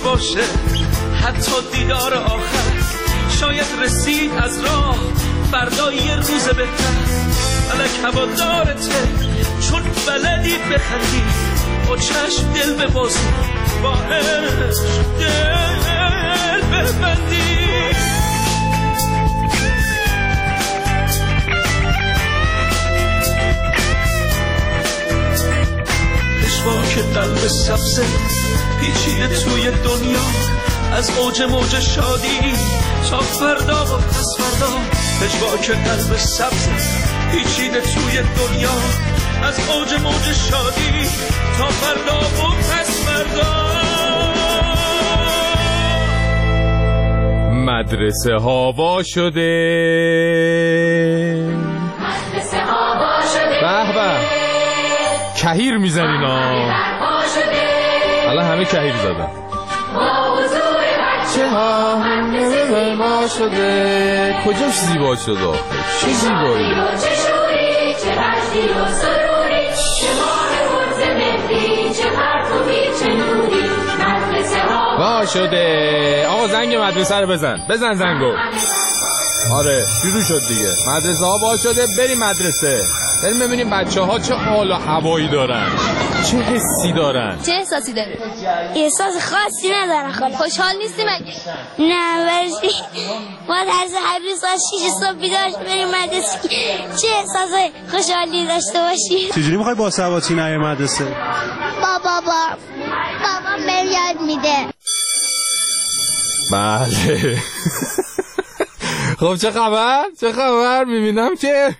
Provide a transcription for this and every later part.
باشه حتی دیدار آخر، شاید رسید از راه فردا یه روز بهتر. فلک هوادارته چون بلدی بخندی، با چشم دل ببازی، با عشق دل ببندی. پشواک قلب سبزه پیچیده توی دنیا، از اوج موج شادی تا فردا و پس فردا. پشواک قلب سبزه پیچیده توی دنیا، از اوج موج شادی تا فردا و پس فردا. مدرسه ها وا شده، مدرسه ها وا شده، به به کهیر میزنین ها. الان همه کهیر زدن. چه ها مدرسه ما شده، کجاش زیبا شده آخه؟ چه زیبایی، چه شوری، چه وجدی و سروری، چه ماه روز مهدی، چه پرتوی، چه نوری. مدرسه ها وا شده. آقا زنگ مدرسه رو بزن زنگو. آره شروع شد دیگه. مدرسه ها وا شده، بریم مدرسه، بریم ببینیم بچه ها چه حال و هوایی دارن، چه حسی دارن. چه احساسی داره؟ احساس خاصی ندارم خاله. خوشحال نیستی مگه؟ نه ولی ما درس هر روز ساعت 6 صبح بیدار بریم مدرسه، چه احساس خوشحالی داشته باشی. چجوری میخوای با سواتی نری مدرسه؟ بابا یاد میده. بله خب چه خبر میبینم که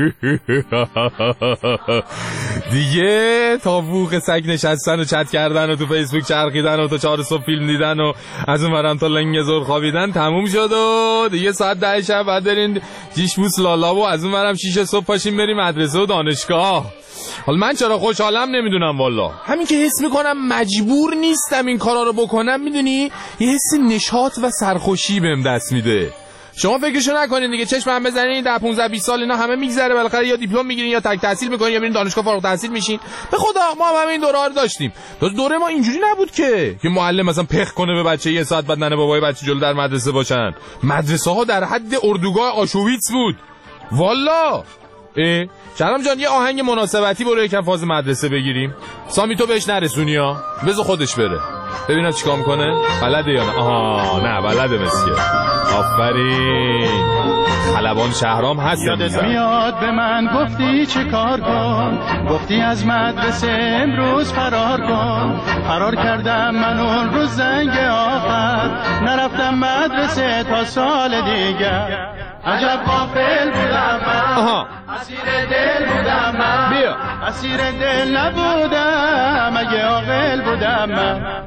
دیگه تا بوق سگ نشستن و چت کردن و تو فیسبوک چرخیدن و تا 4 صبح فیلم دیدن و از اون ورم تا لنگ زور خوابیدن تموم شد و دیگه ساعت 10 شب بعد برین جیش بوس لالا و از اون ورم 6 صبح پاشیم بریم مدرسه و دانشگاه. حالا من چرا خوشحالم نمیدونم والا، همین که حس میکنم مجبور نیستم این کارا رو بکنم، میدونی یه حس نشاط و سرخوشی بهم دست میده. شما فکرشو نکنین دیگه، چشم هم بزنین 10 15 20 سال اینا همه میگذره، بالاخره یا دیپلم میگیرین یا تک تحصیل میکنین یا برین دانشگاه فارغ التحصیل میشین. به خدا ما هم این دوره رو داشتیم. دوره ما اینجوری نبود که معلم مثلا پخ کنه به بچه یه ساعت بعد ننه بابای بچه جلو در مدرسه باشن. مدرسه ها در حد اردوگاه آشویتس بود والا. شرم جان یه آهنگ مناسبتی برای یکم فاز مدرسه بگیریم. سامی تو بهش نرسونی ها، بذار خودش بره ببینم چیکار میکنه، بلده یا نه. آها نه بلده مسکه. آفرین خلبان شهرام هست. یادت میاد به من گفتی چه کار کن، گفتی از مدرسه امروز فرار کن. فرار کردم من اون روز زنگ آخر، نرفتم مدرسه تا سال دیگر. عجب غافل بودم من، اسیر دل بودم من، بیا اسیر دل نبودم اگه عاقل بودم من.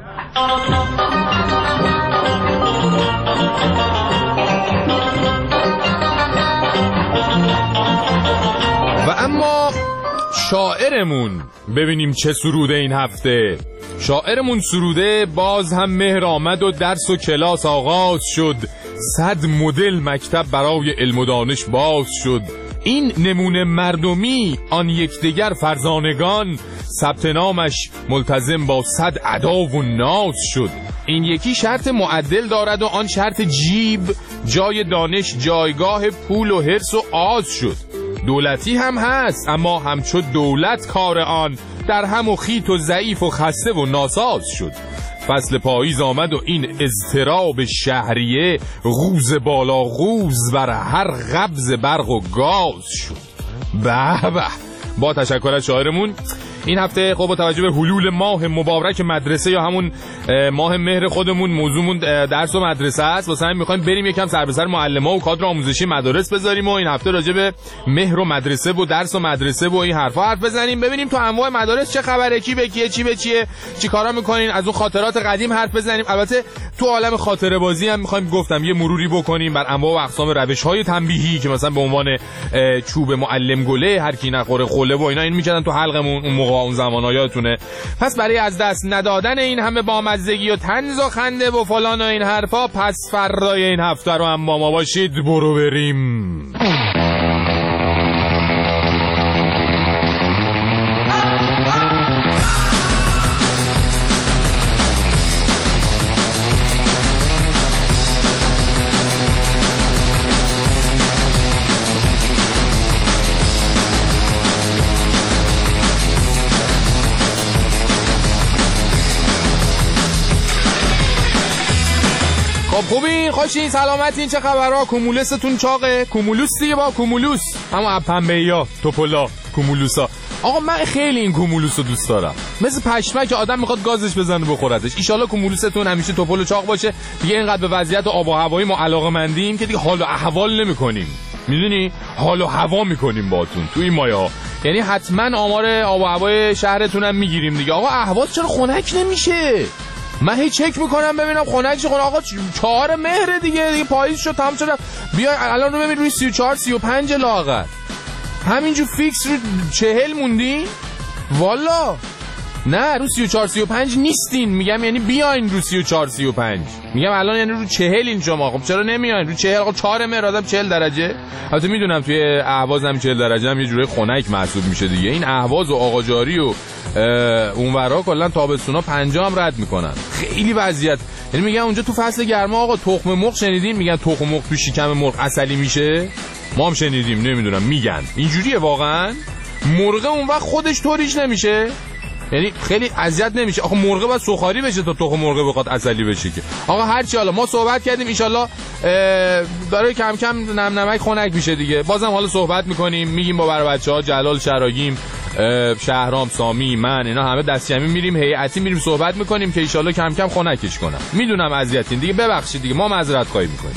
و اما شاعرمون ببینیم چه سروده این هفته. شاعرمون سروده باز هم مهر آمد و درس و کلاس آغاز شد، 100 مدل مکتب برای علم و دانش باز شد. این نمونه مردمی آن یکدیگر فرزانگان، ثبت نامش ملتزم با 100 ادا و ناز شد. این یکی شرط معدل دارد و آن شرط جیب، جای دانش جایگاه پول و حرص و آز شد. دولتی هم هست اما همچو دولت کار آن، در هم و خیت و ضعیف و خسته و ناساز شد. فصل پاییز آمد و این اضطراب شهریه، غوز بالا غوز بر هر قبض برق و گاز شد. به به. با تشکر از شاعرمون این هفته خب با توجه به حلول ماه مبارک مدرسه یا همون ماه مهر خودمون، موضوعمون درس و مدرسه است. واسه همین می‌خوایم بریم یکم سر به سر معلم‌ها و کادر آموزشی مدارس بذاریم و این هفته راجع به مهر و مدرسه و درس و مدرسه و این حرفا حرف بزنیم، ببینیم تو انواع مدارس چه خبره، کی به کیه، چی به چیه، چیکارا می‌کنین، از اون خاطرات قدیم حرف بزنیم. البته تو عالم خاطره بازی هم می‌خوایم گفتم یه مروری بکنیم بر انواع و اقسام روش‌های تنبیهی که مثلا به عنوان چوب معلم گله، هر کی نخوره خوله و اینا این می‌کردن تو حلقمون اون موقع اون زمانا، یادتونه. پس برای از دست ندادن این همه بامزگی و طنز و خنده و فلان و این حرفا، پس فردای این هفته رو هم با ما باشید. برو بریم. خب خوبین؟ خوشین؟ سلامتین؟ چه خبرها؟ کومولوستون چاقه؟ کومولوس دیگه با کومولوس، همون اپنبه‌یا، توپولا، کومولوسا. آقا من خیلی این کومولوس رو دوست دارم، مثل پشمک که آدم میخواد گازش بزنه بخوردش. ایشالله کومولوستون همیشه توپل و چاق باشه. دیگه اینقدر به وضعیت آب و هوایی ما علاقه‌مندیم که دیگه حال و احوال نمی‌کنیم، میدونی؟ حال و هوا می‌کنیم باهاتون تو این مایه‌ها. یعنی حتما آمار آب و هوای شهرتون هم میگیریم دیگه. آقا اهواز چرا خنک نمیشه؟ من هی چک میکنم ببینم خنک چه. آقا 4 مهر دیگه پاییز شد تمام شد. بیا الان رو ببین روی 34 35 لاغر، همینجور فیکس رو 40 موندی. والا نه رو 34 35 نیستین، میگم یعنی بیاین رو 34 35. میگم الان یعنی رو 40 این شما. خب چرا نمیاین رو 40؟ آقا 4 مهر آدم 40 درجه. البته میدونم توی اهواز هم 40 درجه هم یه جوری خنک محسوب میشه دیگه. این اهواز و آقاجاری و اونورا کلا تابستونا 50 هم رد میکنن. خیلی وضعیت، یعنی میگم اونجا تو فصل گرما آقا تخم مرغ شنیدین؟ میگن تخم مرغ تو شکم مرغ عسلی میشه. ما هم شنیدیم، نمیدونم میگن اینجوریه واقعا. مرغ اون وقت خودش طوریش نمیشه، یعنی خیلی اذیت نمیشه. آخه مرغ باید سوخاری بشه تا تخم مرغ بخواد عسلی بشه که. آقا هرچی حالا ما صحبت کردیم، ان شاءالله داره کم کم نمک خنک میشه دیگه. بازم حالا صحبت میکنیم، میگیم با بر بچه‌ها جلال، شراگیم، شهرام، سامی، من، اینا همه دست جمعی میریم هیئتی میریم صحبت میکنیم که ان شاءالله کم کم خنکش کنم. میدونم اذیتین دیگه، ببخشید دیگه، ما معذرت خواهی میکنیم.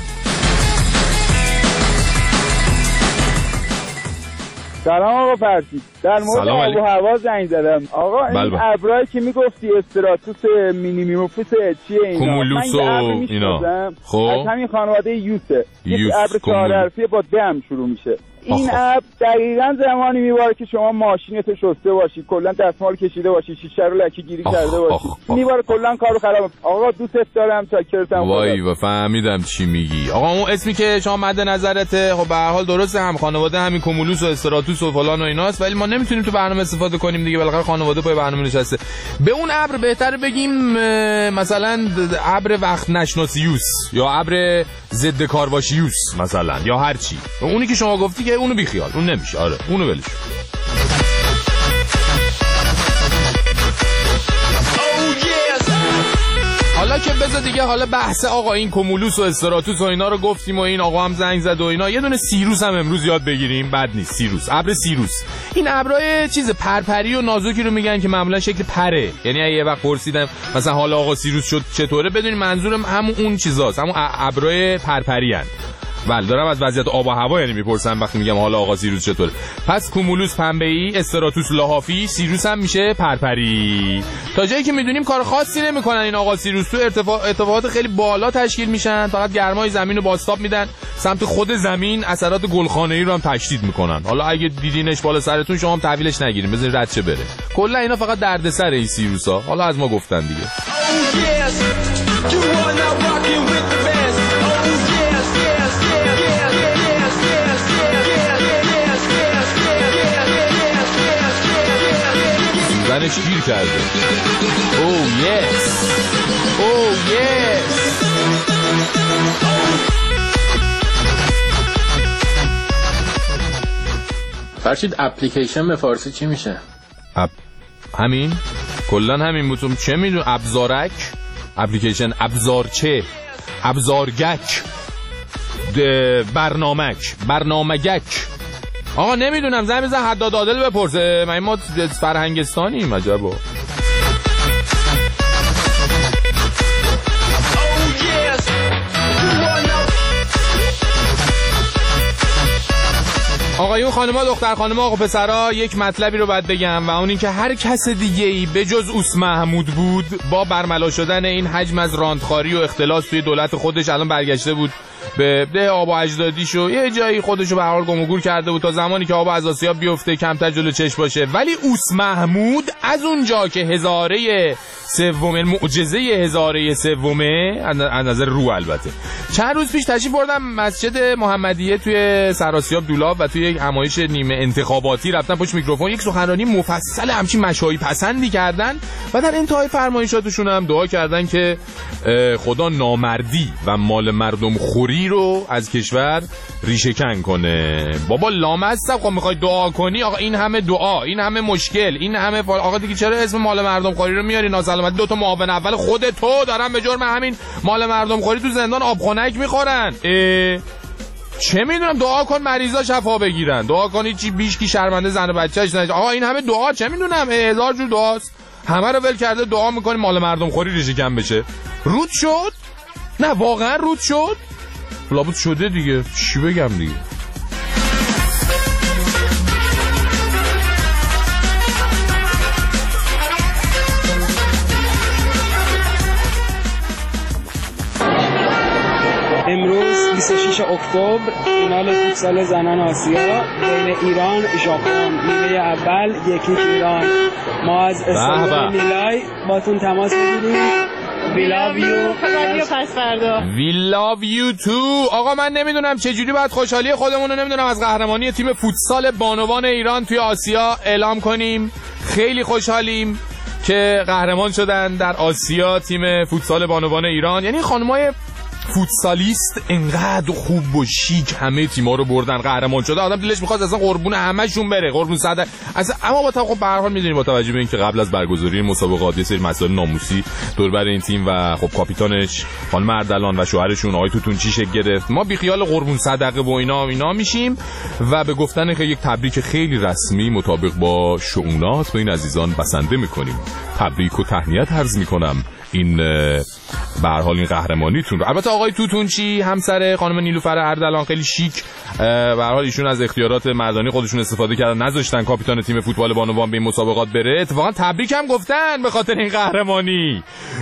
سلام آقا فرشید، در مورد آب و هوا زنگ زدم. آقا این ابرایی که میگفتی استراتوس مینیمیموفوس چیه اینا؟ کومولوس و اینا. خب از همین خانواده یوسه. یک ابر 4 حرفی با دم شروع میشه. این ابر دقیقاً زمانی میباره که شما ماشینتو شسته باشی، کلا دستمال کشیده باشی، شیشه رو لکی گیری کرده باشی، میباره کلا کارو خراب. آقا دوست دارم، چاکرتم. وای فهمیدم چی میگی. آقا اون اسمی که شما مد نظرته خب به هر حال درسته، هم خانواده همین کومولوس و استراتوس و فلان و ایناست، ولی ما نمیتونیم تو برنامه استفاده کنیم دیگه، بالاخره خانواده پای برنامه نشسته. به اون ابر بهتره بگیم مثلا ابر وقت نشناسیوس یا ابر ضد کارواشیوس مثلا، یا هر چی. اونی که شما گفتی که اونو بیخیال، اون نمیشه. آره اونو ولش. حالا که بذار دیگه، حالا بحث آقا این کومولوس و استراتوس و اینا رو گفتیم و این آقا هم زنگ زد و اینا، یه دونه سیروس هم امروز یاد بگیریم، بد نیست. سیروس، ابر سیروس. این ابرای چیز پرپری و نازکی رو میگن که معمولا شکل پره. یعنی یه وقت پرسیدم مثلا حالا آقا سیروس شد چطوره، بدونید منظورم همون اون چیزاست، همون ابرای پرپری ان. بله دارم از وضعیت آب و هوا یعنی میپرسم وقتی میگم حالا آقا سیروس چطوره. پس کومولوس پنبه‌ای، استراتوس لحافی، سیروس هم میشه پرپری. تا جایی که میدونیم کار خاصی نمیکنن این آقا سیروس، تو ارتفاعات خیلی بالا تشکیل میشن، فقط گرمای زمین رو بازتاب میدن سمت خود زمین، اثرات گلخانه‌ای رو هم تشدید میکنن. حالا اگه دیدینش بالا سرتون شما هم تحویلش نگیرین، بذارین رد شه بره. کلا اینا فقط دردسر این سیروسا، حالا از ما گفتن دیگه. زنش گیر کرده. Oh yes. Oh yes. فرشید اپلیکیشن به فارسی چی میشه؟ همین کلن همین بودم، چه میدونم، ابزارک، اپلیکیشن، ابزارچه، ابزارگک، برنامگک. آقا نمیدونم، زنگ بزن حداد عادل بپرسه، من ما فرهنگستانیم. عجبا. آقایون خانم‌ها دختر خانم‌ها آقا پسرا، یک مطلبی رو باید بگم و اون این که هر کس دیگه‌ای به جز اوس محمود بود با برملا شدن این حجم از راندخاری و اختلاس توی دولت خودش الان برگشته بود به ده آب و اجدادیش و یه جایی خودشو به هر حال گم و گور کرده بود تا زمانی که آب از آسیاب بیفته کمتر جلو چشم باشه. ولی اوس محمود از اونجا که هزاره سوم، معجزه هزاره سومه از نظر رو، البته چند روز پیش تشریف بردم مسجد محمدیه توی سراسیاب دولاب و توی یک همایش نیمه انتخاباتی رفتن پشت میکروفون یک سخنرانی مفصل همچین مشایی پسندی کردن و در انتهای فرمایشاتشون هم دعا کردن که خدا نامردی و مال مردم خوری رو از کشور ریشه کن کنه. بابا لامصب خب میخوای دعا کنی؟ آقا این همه دعا، این همه مشکل، این همه آقا دیگه چرا اسم مال مردم خوری رو میاری؟ سلامتی 2 تا معاون اول خود تو دارن به جرم همین مال مردم خوری تو زندان آب خنک میخورن. چه میدونم، دعا کن مریضا شفا بگیرن، دعا کن هیچی بیشکی شرمنده زن و بچه‌اش نشه. آقا این همه دعا چه میدونم، 1000 جور دعاست، همه رو ول کرده دعا میکنیم مال مردم خوری ریشه کم بشه. رود شد؟ نه واقعا رود شد؟ لابد شده دیگه، چی بگم دیگه. امروز 26 اکتبر فینال فوتسال زنان آسیا بین ایران ژاپن، نیمه اول 1-1 ایران. ما از استادیوم نیلای باتون تماس میگیریم. We love you. We love you too. آقا من نمیدونم چجوری باید خوشحالی خودمون رو نمیدونم از قهرمانی تیم فوتسال بانوان ایران توی آسیا اعلام کنیم. خیلی خوشحالیم که قهرمان شدن در آسیا تیم فوتسال بانوان ایران. یعنی خانمای فوتسالیست انقدر خوب و شیک همه تیم‌ها رو بردن، قهرمان شده، آدم دلش می‌خواد اصلا قربون همه‌شون بره، قربون صد اصلا. اما خب به هر حال می‌دونید با توجه به اینکه قبل از برگزاری مسابقات یه سری مسائل ناموسی دور بر این تیم و خب کاپیتانش خانم اردلان و شوهرشون آقای توتونچی شکل گرفت، ما بی خیال قربون صدقه و اینا میشیم و به گفتن که یک تبریک خیلی رسمی مطابق با شؤونات به این عزیزان بسنده می‌کنیم. تبریک و تهنیت عرض می‌کنم این به هر حال این قهرمانیتون رو. البته آقای توتونچی همسر خانم نیلوفر اردلان خیلی شیک، به هر حال ایشون از اختیارات مردانی خودشون استفاده کردن، نذاشتن کاپیتان تیم فوتبال بانوان به این مسابقات بره. اتفاقا تبریک هم گفتن به خاطر این قهرمانی.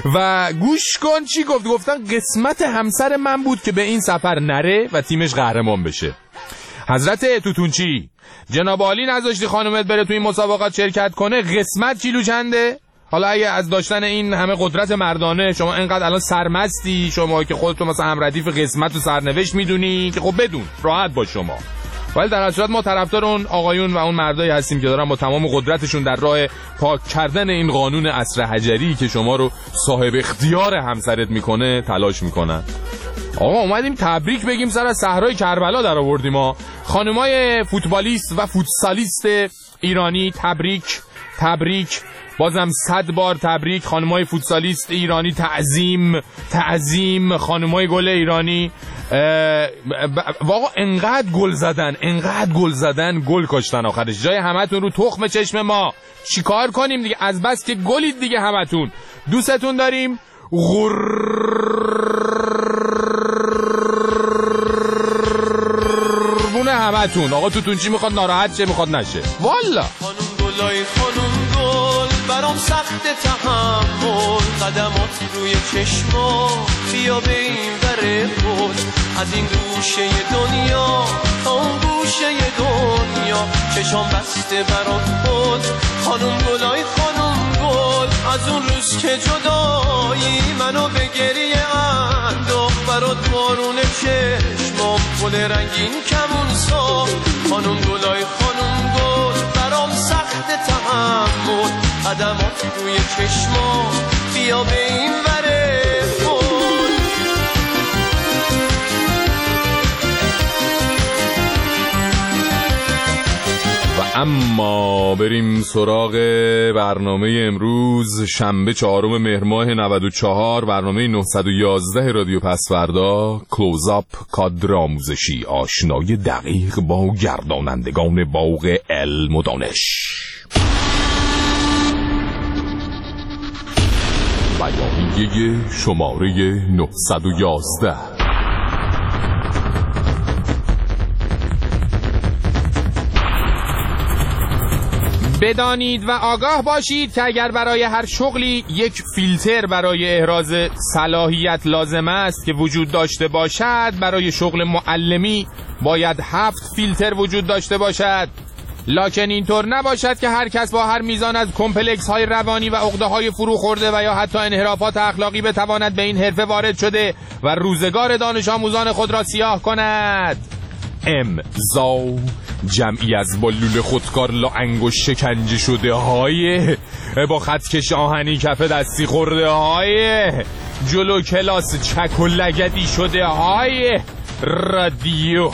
و گوش کن چی گفتن قسمت همسر من بود که به این سفر نره و تیمش قهرمان بشه. حضرت توتونچی جناب عالی نذاشتی خانومت بره تو این مسابقات شرکت کنه، قسمت کیلو چنده؟ حالا اگه از داشتن این همه قدرت مردانه شما اینقدر الان سرمستی، شما که خودتون مثلا هم ردیف قسمت و سرنوشت میدونی که خب بدون راحت با شما. ولی در صورت ما طرفدار اون آقایون و اون مردایی هستیم که دارن با تمام قدرتشون در راه پاک کردن این قانون عصر حجری که شما رو صاحب اختیار همسرت میکنه تلاش میکنن. آقا اومدیم تبریک بگیم، سر از صحرای کربلا در آوردیم ما. خانمای فوتبالیست و فوتسالیست ایرانی تبریک بازم 100 بار تبریک. خانمای فوتسالیست ایرانی تعظیم. خانمای گل ایرانی واقعا انقدر گل زدن گل کاشتن آخرش. جای همتون رو تخم چشم ما. چیکار کنیم دیگه، از بس که گلید دیگه همتون. دوستتون داریم. قربون همتون. آقا توتونچی میخواد ناراحت شه، میخواد نشه والا. خانم گلای خانم گل برام سخت تحمل، قدمات روی چشما بیا به این ور خود، از این گوشه دنیا تا اون گوشه دنیا چشام بسته برات خود. خانم گلای خانم گل از اون روز که جدایی منو به گریه انداخت، برات بارون چشمام گل رنگین کمون ساخت. خانم گلای خانم گل برام سخت تحمل، قدمات روی چشما بیا به این وره خود. و اما بریم سراغ برنامه امروز شنبه 4 مهر ماه 94، برنامه 911 رادیو پسوردا. کلوزآپ کادر آموزشی، آشنایی دقیق با گردانندگان باغ علم و دانش. بیانیه شماره 911. بدانید و آگاه باشید که اگر برای هر شغلی یک فیلتر برای احراز صلاحیت لازم است که وجود داشته باشد، برای شغل معلمی باید 7 فیلتر وجود داشته باشد. لکن اینطور نباشد که هر کس با هر میزان از کمپلکس های روانی و عقده های فرو خورده و یا حتی انحرافات اخلاقی بتواند به این حرفه وارد شده و روزگار دانش آموزان خود را سیاه کند. امضا جمعی از با لوله خودکار لا انگشت شکنجه شده های، با خطکش آهنی کف دستی خورده های، جلو کلاس چک و لگدی شده های، رادیو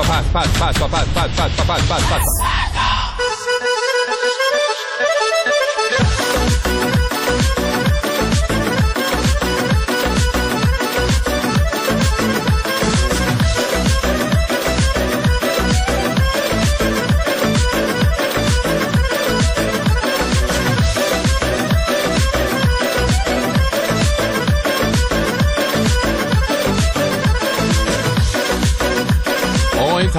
پس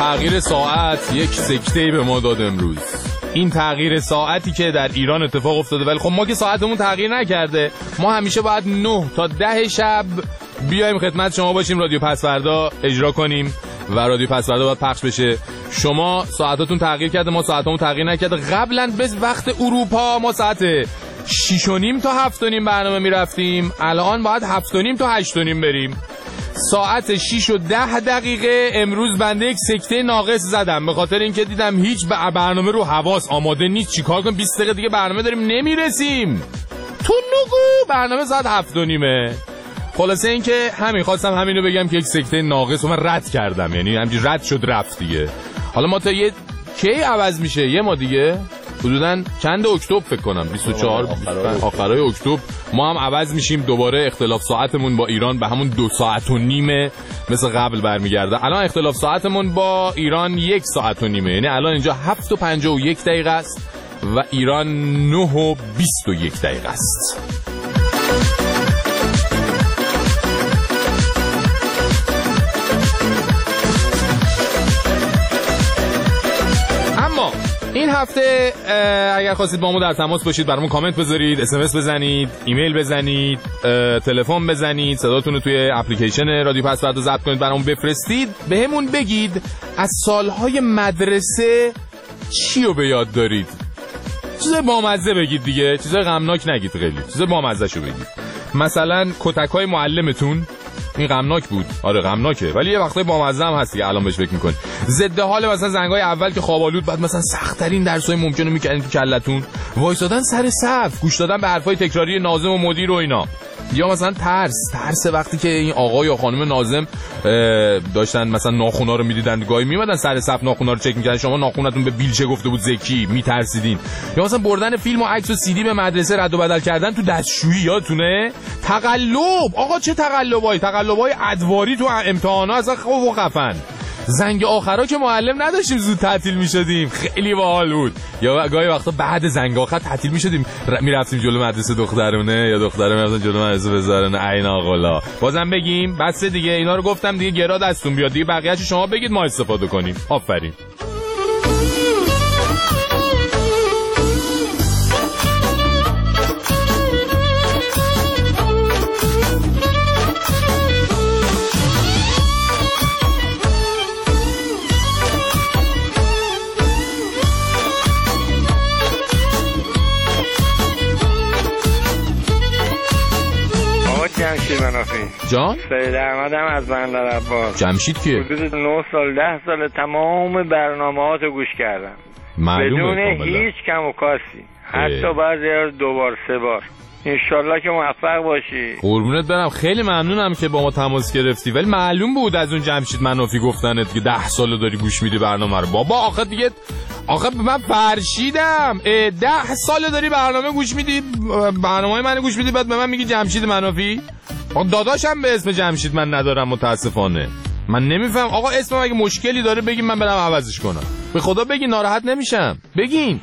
تغییر ساعت یک سکته به ما داد امروز. این تغییر ساعتی که در ایران اتفاق افتاده، ولی خب ما که ساعتمون تغییر نکرده. ما همیشه باید 9 تا 10 شب بیایم خدمت شما باشیم، رادیو پسوردا اجرا کنیم و رادیو پسوردا باید پخش بشه. شما ساعتاتون تغییر کرده، ما ساعتمون تغییر نکرده. قبلا به وقت اروپا ما ساعت 6:30 تا 7:30 برنامه میرفتیم، الان باید 7:30 تا 8:30 بریم. ساعت 6:10 امروز بنده یک سکته ناقص زدم به خاطر اینکه دیدم هیچ برنامه رو حواس آماده نیست. چیکار کنم؟ 20 دقیقه دیگه برنامه داریم نمیرسیم. تو نگو برنامه ساعت 7:30. خلاصه اینکه همین خواستم همینو بگم که یک سکته ناقص رو من رد کردم، یعنی همین رد شد رفت دیگه. حالا ما تا یه کی عوض میشه؟ یه ما دیگه حدوداً چند اکتبر فکر کنم 24 آخرای اکتبر ما هم عوض میشیم دوباره. اختلاف ساعتمون با ایران به همون 2.5 ساعت مثل قبل برمیگرده. الان اختلاف ساعتمون با ایران 1.5 ساعت، یعنی الان اینجا 7:51 است و ایران 9:21 است. این هفته اگر خواستید با ما در تماس باشید، برامون کامنت بذارید، SMS بزنید، ایمیل بزنید، تلفن بزنید، صداتون رو توی اپلیکیشن رادیو پسوردا ضبط کنید، برامون بفرستید، بهمون بگید از سالهای مدرسه چی رو به یاد دارید. چیزای بامزه بگید دیگه، چیزای غمناک نگید، خیلی چیزای بامزه شو بگید. مثلا کتکای معلمتون این غمناک بود، آره غمناکه، ولی یه وقتای بامزه هم هست دیگه الان بهش فکر می‌کنی. ضد حال مثلا زنگای اول که خوابالود، بعد مثلا سخت‌ترین درسای ممکنه می‌کردین تو کلتون، وایسادن سر صف، گوش دادن به حرفای تکراری ناظم و مدیر و اینا. یا مثلا ترس وقتی که این آقا یا خانم ناظم داشتن مثلا ناخونا رو میدیدن، گاهی میمدن سر صف ناخونا رو چک می‌کردن، شما ناخونتون به بیلچه گفته بود زکی، میترسیدین. یا مثلا بردن فیلم و عکس و CD به مدرسه رد و بدل کردن تو دستشویی، یادتونه؟ تقلب، آقا چه تقلبای ادواری تو امتحانا، اصلا خوب و خفن. زنگ آخرا که معلم نداشتیم زود تعطیل میشدیم، خیلی باحال بود. یا گاهی وقتا بعد زنگ آخر تعطیل میشدیم میرفتیم جلو مدرسه دخترونه یا دختره میرفتن جلو مدرسه پسرونه. عین آقلا. بازم بگیم بس دیگه، اینا رو گفتم دیگه، گرا دستون بیاد دیگه، بقیه‌اش شما بگید ما استفاده کنیم. آفرین. جمشید منافی جان؟ سید احمد هم از بندر عباس. جمشید که؟ حدود 9 سال 10 سال تمام برنامه‌هات رو گوش کردم بدون هیچ کم و کاسی، حتی بعضی ها 2 بار 3 بار. انشالله که موفق باشی. قربونت برم، خیلی ممنونم که با ما تماس گرفتی، ولی معلوم بود از اون جمشید منافی گفتنت که 10 سال داری گوش میدی برنامه رو. بابا آخه دیگه من فرشیدم. 10 سال داری برنامه گوش میدی، برنامه‌های منو گوش میدی، بعد به من میگی جمشید منافی؟ داداشم به اسم جمشید من ندارم متاسفانه. من نمیفهم آقا، اسمم اگه مشکلی داره بگین من برم عوضش کنم. به خدا بگین، ناراحت نمیشم، بگین.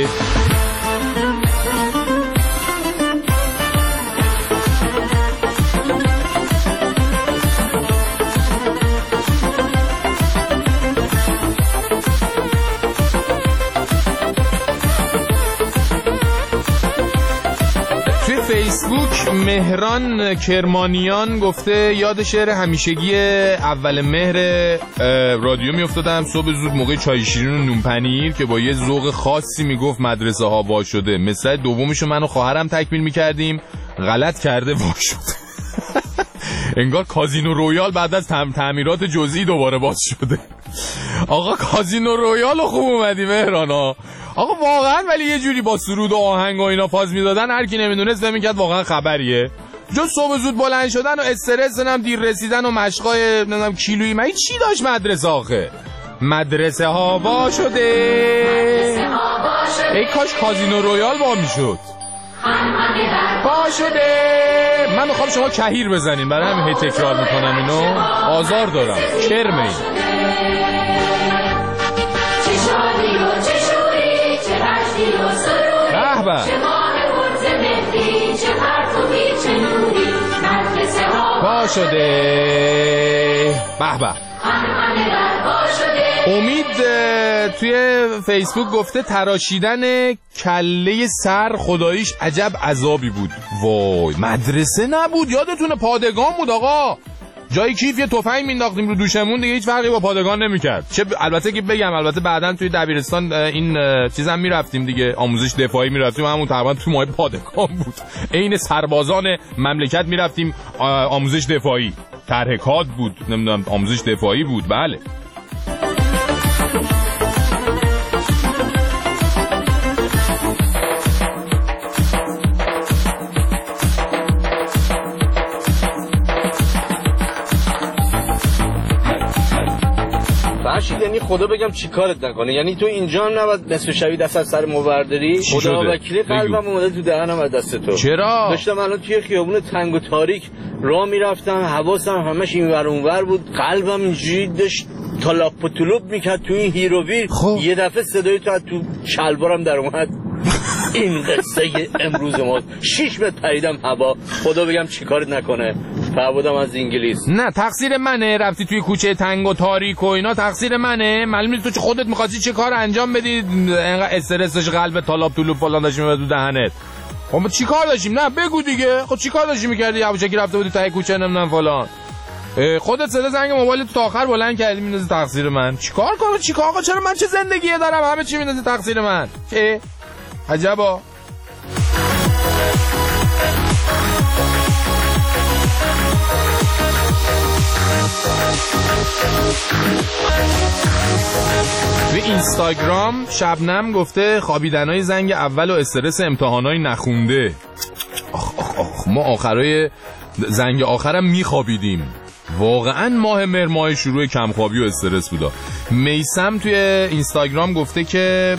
فیسبوک مهران کرمانیان گفته یاد شعر همیشگی اول مهر رادیو میافتادم صبح زود موقع چای شیرین و نون پنیر که با یه ذوق خاصی میگفت مدرسه ها وا شده. مصرع دومشو من و خواهرم تکمیل میکردیم، غلط کرده وا شده. انگار کازینو رویال بعد از تعمیرات جزئی دوباره باز شده. آقا کازینو رویال خوب اومدی مهران ها. آقا واقعا، ولی یه جوری با سرود و آهنگ و اینا پاز میدادن هر کی نمیدونست نمیکرد واقعا خبریه. جز صبح زود بلند شدن و استرس نم دیر رسیدن و مشقای نمیدونم کیلویی، من چی داشت مدرسه آخه؟ مدرسه ها وا شده. ای کاش کازینو رویال وا میشد. وا شده. من میخوام شما کهیر بزنین، برای همین هی تکرار میکنم اینو، آزار دارم. کرم این به به وا شده. به به امید توی فیسبوک گفته تراشیدن کله سر خداییش عجب عذابی بود. وای مدرسه نبود، یادتونه پادگان بود آقا، جای کیف یه تفنگ مینداختیم رو دوشمون دیگه، هیچ فرقی با پادگان نمیکرد. چه البته که بگم البته بعدن توی دبیرستان این چیزام میرفتیم دیگه، آموزش دفاعی میرفتیم، همون تقریبا تو ماه پادگان بود، عین سربازان مملکت میرفتیم آموزش دفاعی، ترهکات بود، نمیدونم آموزش دفاعی بود. بله فرشید یعنی خدا بگم چی کارت نکنه، یعنی تو اینجا هم نباید نصف شبی دست از سر مبرداری. خدا وکیلی قلبم اومده تو دهنم از دست تو. چرا؟ داشتم الان توی خیابون تنگ و تاریک راه میرفتم، حواسم همش این ور اون ور بود، قلبم اینجوری داشت تلاپ و طلوب میکرد تو این هیروویر. یه دفعه صدای تو از تو شلوارم در اومد. این قصه امروز ما 6 متر پریدم هوا، خدا بگم چی کارت نکنه. تعبدم از انگلیس. نه تقصیر منه، رفتی توی کوچه تنگ و تاریک و اینا، تقصیر منه. معلومه تو چه خودت می‌خواستی چه کار انجام بدی، انقدر استرس داشت، قلب تالاپ طلوب فلان داشت میاد تو دهنت. خب ما چیکار داشتیم؟ نه بگو دیگه. خب چیکار داشتی می‌کردی؟ یواشکی رفته بودی تا کوچه نمیدونم فلان. خودت صدا زنگ موبایلت تا آخر بلند کردی میندازی تقصیر من. چیکار کنم؟ چیکار آقا چرا من چه زندگی دارم همه چی میندازی تقصیر من؟ چه؟ عجبا. به اینستاگرام شبنم گفته خوابیدنای زنگ اول و استرس امتحانای نخونده. ما آخرای زنگ آخرم میخوابیدیم. واقعا ماه مهر ماه شروع کمخوابی و استرس بودا. میسم توی اینستاگرام گفته که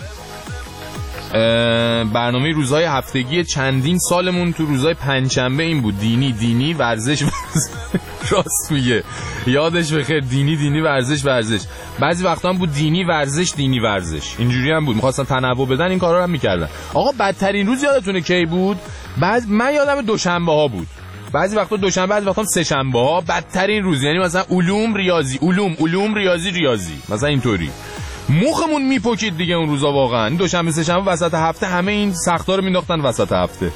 برنامه روزهای هفتگی چندین سالمون تو روزهای پنجشنبه این بود: دینی ورزش راست میگه، یادش بخیر، دینی ورزش. بعضی وقتا هم بود دینی ورزش اینجوری هم بود، می‌خواستن تنوع بدن، این کارا رو هم می‌کردن. آقا بدترین روز یادتونه کی بود؟ من یادم دوشنبه ها بود، بعضی وقتا دوشنبه، بعضی وقتا سه شنبه ها بدترین روز، یعنی مثلا علوم ریاضی مثلا اینطوری مخمون میپکید دیگه اون روزا. واقعا دوشنبه سه شنبه وسط هفته همه این سختا رو مینداختن وسط هفته.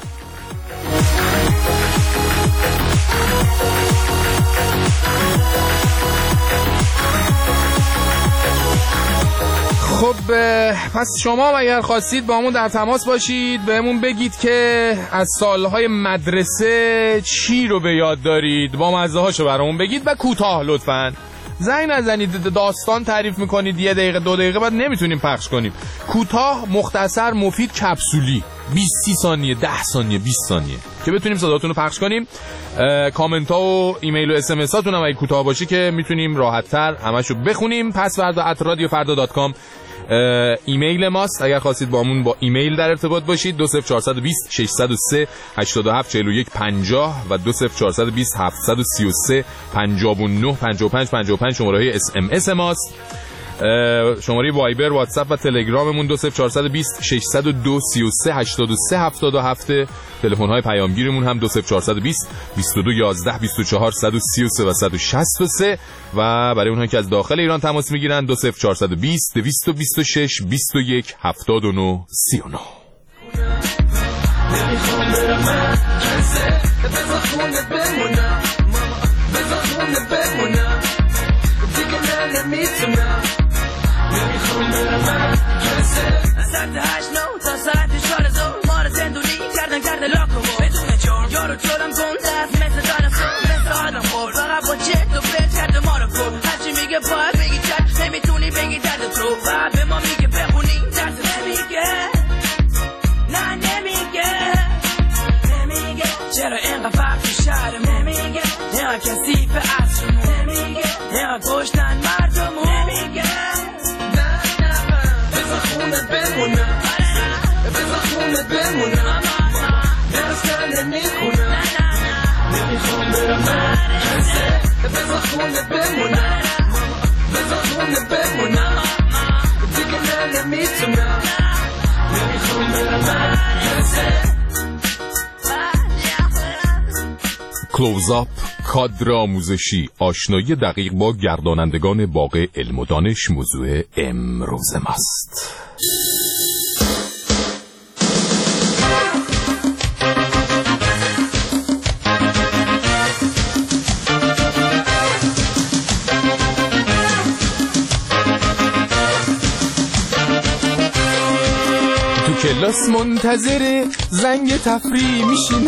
خب پس شما اگر خواستید با همون در تماس باشید، بهمون بگید که از سالهای مدرسه چی رو به یاد دارید، با مزه هاشو برامون بگید و کوتاه لطفاً. زنگ نزنید داستان تعریف میکنید 1 دقیقه 2 دقیقه بعد نمیتونیم پخش کنیم. کوتاه، مختصر، مفید، کپسولی، 20 ثانیه 10 ثانیه 20 ثانیه که بتونیم صداتون رو پخش کنیم. کامنت ها و ایمیل و اس ام اس هاتون هم اگه کوتاه باشه که میتونیم راحت تر همشو بخونیم. password@radiofarda.com ایمیل ماست، اگر خواستید با همون با ایمیل در ارتباط باشید. 20420 603 87 41 50 و 20420 733 59 55 55 شماره های اس ام اس ماست. شماره وایبر، واتساپ و تلگراممون 20420 602 33 83 77. تلفن های پیامگیرمون هم 20420 22 11 24 133 و 163 و برای اونها که از داخل ایران تماس میگیرن 20420 226 21 79 39. نمیخوام برم مدرسه، بذار خونه بمونم بذار خونه بمونم دیگه نمیتونم. نمیخوام برم مدرسه، ساعت 8 تا ساعت 4 ظهر ما رو زندونی کرده لاکو بدون جرم. یارو چولم گنده است مثل دانستون، مثل آدم خور، فقط با چت و پرت کرده ما رو پر. هرچی میگه باید بگی چک، نمیتونی بگی درد تو، فقط به ما میگه بخونی درس نمیگه. نه نمیگه چرا اینقدر فرق تو شهرم، نمیگه اینقدر کسی به عصرمون، نمیگه اینقدر پشتن مردمون، نمیگه بذار خونه بمونم بذار خونه بمونم درستن نمیخونم. نمیخوام برم مدرسه، بذار خونه بمونم بذار خونه بمونم دیگه نمیتونم. نمیخوام برم مدرسه. Close up کادر آموزشی، آشنایی دقیق با گردانندگان باغ علم و دانش موضوع امروز ماست. تو کلاس منتظر زنگ تفریح میشیم.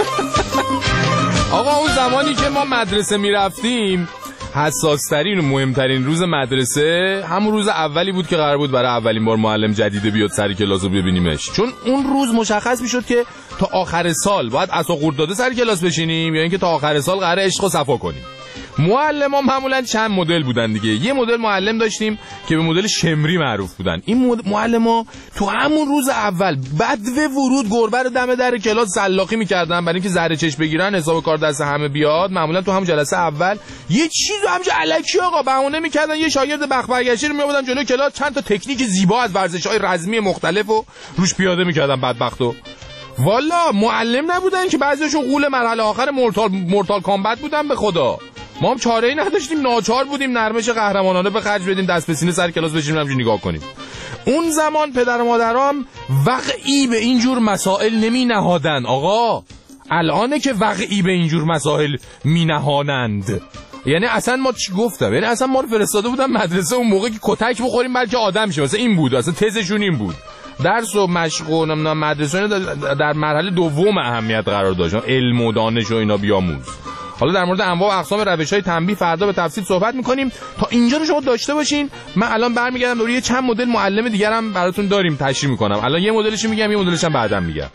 آقا اون زمانی که ما مدرسه میرفتیم حساسترین و مهمترین روز مدرسه همون روز اولی بود که قرار بود برای اولین بار معلم جدید بیاد سر کلاس رو ببینیمش، چون اون روز مشخص میشد که تا آخر سال باید عصا خورد داده سر کلاس بشینیم یا اینکه تا آخر سال قراره عشق و صفا کنیم. معلم‌ها معمولا چند مدل بودن دیگه. یه مدل معلم داشتیم که به مدل شمری معروف بودن. این معلم‌ها تو همون روز اول بدو ورود گربه رو دم در کلاس سلاخی می‌کردن برای اینکه ذره چش بگیرن، حساب کار دست همه بیاد. معمولا تو همون جلسه اول یه چیز همش الکی آقا بهونه می‌کردن، یه شاگرد بخبرگشی رو می‌آوردن جلوی کلاس، چند تا تکنیک زیبا از ورزش‌های رزمی مختلفو روش پیاده می‌کردن بدبختو. والا معلم نبودن که بعضیشون غول مرحله آخر مورتال کامبت بودن به خدا. ما هم چاره‌ای نداشتیم، ناچار بودیم نرمش قهرمانانه به خرج بدیم، دست به سینه سر کلاس بشینیم همینجوری نگاه کنیم. اون زمان پدر و مادرام وقعی به اینجور مسائل نمی نهادن آقا. الانه که وقعی به اینجور مسائل می نهانند. یعنی اصلا ما چی گفتم، یعنی اصلا ما رو فرستاده بودن مدرسه اون موقع که کتک بخوریم بلکه آدم شیم. مثلا این بود، اصلا تزشون این بود. درس و مشق و مدرسه در مرحله دوم اهمیت قرار داشت، علم و دانش و اینا بیاموز. حالا در مورد انواع و اقسام روش‌های تنبیه فردا به تفصیل صحبت می‌کنیم. تا اینجا رو شما داشته باشین. من الان برمیگردم روی چند مدل معلم دیگه هم براتون داریم تشریح می‌کنم. الان یه مدلش میگم، یه مدلش هم بعداً میگم.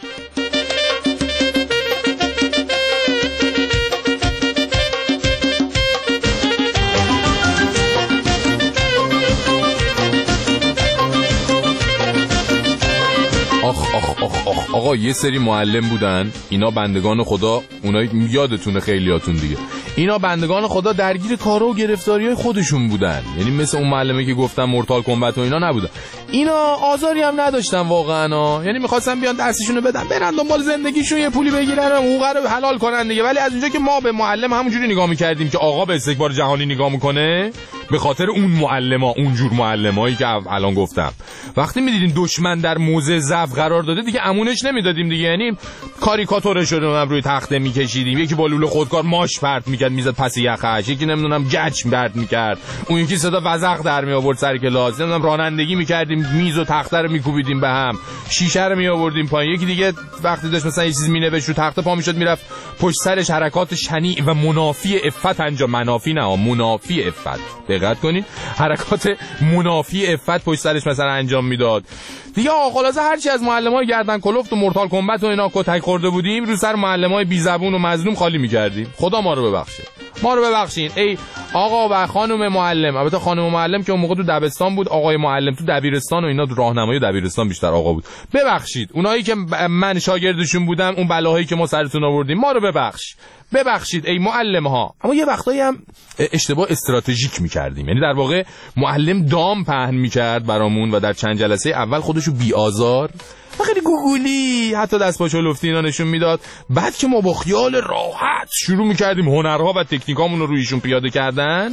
آقا یه سری معلم بودن، اینا بندگان خدا، اونایی یادتونه خیلیاتون دیگه، اینا بندگان خدا درگیر کارا و گرفتاریای خودشون بودن. یعنی مثل اون معلمه که گفتم مورتال کمبت و اینا نبودن. اینا آزاری هم نداشتن واقعا، یعنی می‌خواستن بیان درسشون رو بدن، برن دنبال زندگیشون، یه پولی بگیرن، حقوق رو حلال کنن دیگه. ولی از اونجا که ما به معلم همونجوری نگاه می‌کردیم که آقا به استکبار جهانی نگاه می‌کنه، به خاطر اون معلما، اونجور معلمایی که الان گفتم، وقتی می‌دیدین دشمن در موضع ضعف قرار داده دیگه امونش نمیدادیم دیگه. یعنی کاریکاتور شده هم روی تخته می‌کشیدیم، یکی با لوله خودکار ماش پرت می‌کرد میزد پس یخش، یکی نمیدونم گچ پرت می‌کرد، اون یکی صدا وزغ در می‌آورد سر کلاس، نمیدونم رانندگی می‌کردیم، میز و تخته رو می‌کوبیدیم به هم، شیشه رو می‌آوردیم پایین. یکی دیگه وقتی داشت مثلا یه چیز مینوشت رو تخته پا می‌شد میرفت پشت سرش حرکات شنیع و منافی عفت انجام، منافی نه منافی عفت، دقت کنین، حرکات منافی عفت پشت سرش مثلا انجام میداد دیگه. خلاصه هر چی از معلمای گردن کلفت و مورتال کمبت و اینا کتک خورده بودیم رو سر معلمای بی زبون و مظلوم خالی می‌کردیم. خدا ما رو ببخشه، ما رو ببخشین ای آقا و خانم معلم. البته خانم معلم که اون موقع تو دبستان بود، آقای معلم تو دبیرستان و اینا، تو راهنمایی دبیرستان بیشتر آقا بود. ببخشید اونایی که من شاگردشون بودم، اون بلاهایی که ما سرتون آوردیم، ما رو ببخشید ای معلم ها. اما یه وقتایی هم اشتباه استراتژیک می‌کردیم، یعنی در واقع معلم دام پهن می‌کرد برامون و در چند جلسه اول خودشو بی آزار و خیلی گوگولی حتی دست پا چلفتی اینا نشون میداد. بعد که ما با خیال راحت شروع می‌کردیم هنرها و تکنیکامون رو رویشون پیاده کردن،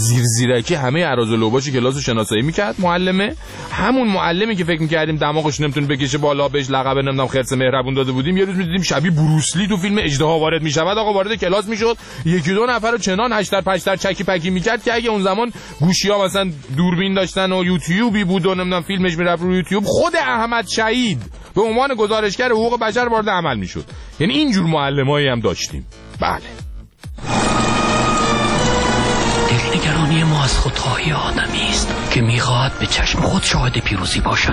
زیرکی همه اراز و لوباش کلاسو شناسایی می‌کرد معلمه. همون معلمی که فکر می‌کردیم دماغش نمیتونه بکشه بالا، بهش لقب نمیدونم خرس مهربون داده بودیم، یه روز می‌دیدیم شبیه بروسلی تو فیلم اژدها وارد می‌شود. آقا وارد کلاس می‌شد، یکی دو نفر رو چنان هشتر پشتر چکی پکی می‌کرد که اگه اون زمان گوشی‌ها مثلا دوربین داشتن و یوتیوبی بود و نمیدونم فیلمش میرفت رو یوتیوب، خود احمد شهید به عنوان گزارشگر حقوق بشر وارد عمل میشد. یعنی اینجور معلمایی هم داشتیم. بله. دلنگرانی ما از خودخواهی آدمی است که میخواهد به چشم خود شاهد پیروزی باشد.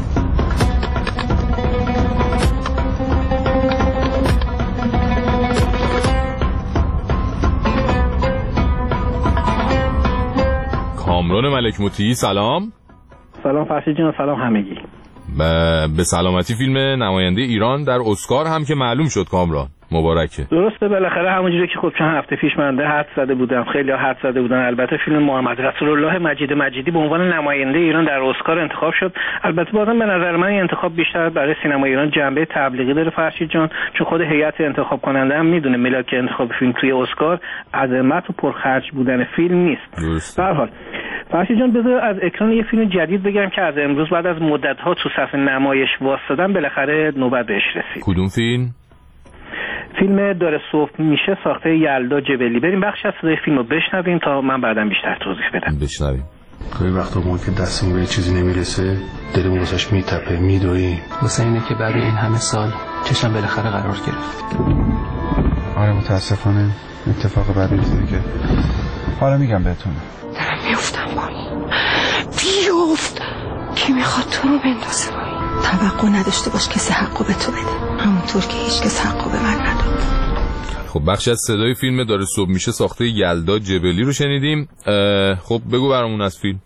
کامران ملک مطیعی سلام. سلام فرشید جان، سلام همگی. به سلامتی. فیلم نماینده ایران در اسکار هم که معلوم شد کامران. مبارکه. درسته بالاخره همونجوری که خب چند هفته پیش من حد زده بودم، خیلی حد زده بودن. البته فیلم محمد رسول الله مجیدی به عنوان نماینده ایران در اسکار انتخاب شد. البته بازم به نظر من این انتخاب بیشتر برای سینما ایران جنبه تبلیغی داره فرشید جان، چون خود هیئت انتخاب کننده هم میدونه ملاک انتخاب فیلم توی اسکار عظمت و پرخرج بودن فیلم نیست. به هر حال فرشید جان بذار از اکران یه فیلم جدید بگم که از امروز بعد از مدت‌ها تو صف نمایش واسطادن بالاخره نوبت بهش رسید. کدوم فیلم؟ فیلم داره صبح میشه ساخته یلدا جبلی. بریم بخش از صدای فیلمو بشنویم تا من بعداً بیشتر توضیح بدم. بشنویم. خیلی وقتا ما که دستمون به چیزی نمیرسه دلمون واسش میتپه میدویم. واسه اینه که بعد این همه سال چشم بالاخره قرار گرفت. آره متاسفانه اتفاق بعدی افتاده که حالا میگم بهتون. دارم میافتم پایین. بیافت. کی میخواد تو رو بندازه پایین؟ توقع نداشته باش کسی حقو به تو بده، همونطور که هیچ کس حقو به من نداد. خب بخش از صدای فیلم داره صبح میشه ساخته یلدا جبلی رو شنیدیم. خب بگو برامون از فیلم.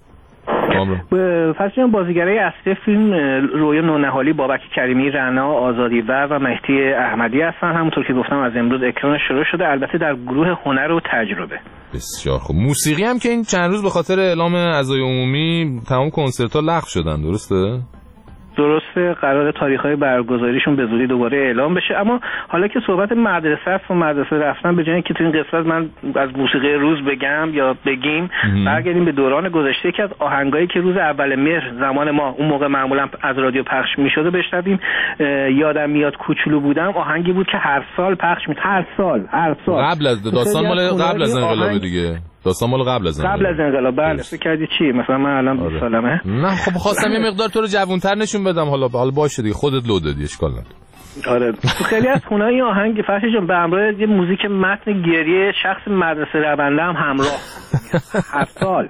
فصل بازیگرای اصلی فیلم رویا نونهالی، بابک کریمی، رنا آزادی‌ور و مهدی احمدی هستن. همونطور که گفتم از امروز اکران شروع شده، البته در گروه هنر و تجربه. بسیار خوب. موسیقی هم که این چند روز به خاطر اعلام عزای عمومی تمام کنسرت‌ها لغو شدن، درسته؟ درسته، قرار تاریخ‌های برگزاریشون به زودی دوباره اعلام بشه. اما حالا که صحبت مدرسه است و مدرسه رفتن، به جای اینکه تو این قسمت من از موسیقی روز بگم یا بگیم، برگردیم به دوران گذشته. یکی از آهنگایی که روز اول مهر زمان ما اون موقع معمولا از رادیو پخش می‌شد بشنویم. یادم میاد کوچولو بودم، آهنگی بود که هر سال پخش می‌شد. هر سال قبل از داستان مال قبل از انقلاب دیگه. داستان مال قبل از انقلاب. بله فکر کردی چی؟ مثلا من الان 20 سالمه. نه خب خواستم یه مقدار تو رو جوان‌تر نشون بدم. حالا باشه دیگه، خودت لو دادی، اشکال نداره. آره تو خیلی از خونه‌های آهنگ فرشی جان به همراه یه موزیک متن گریه شخص مدرسه رونده هم همراه. هر سال.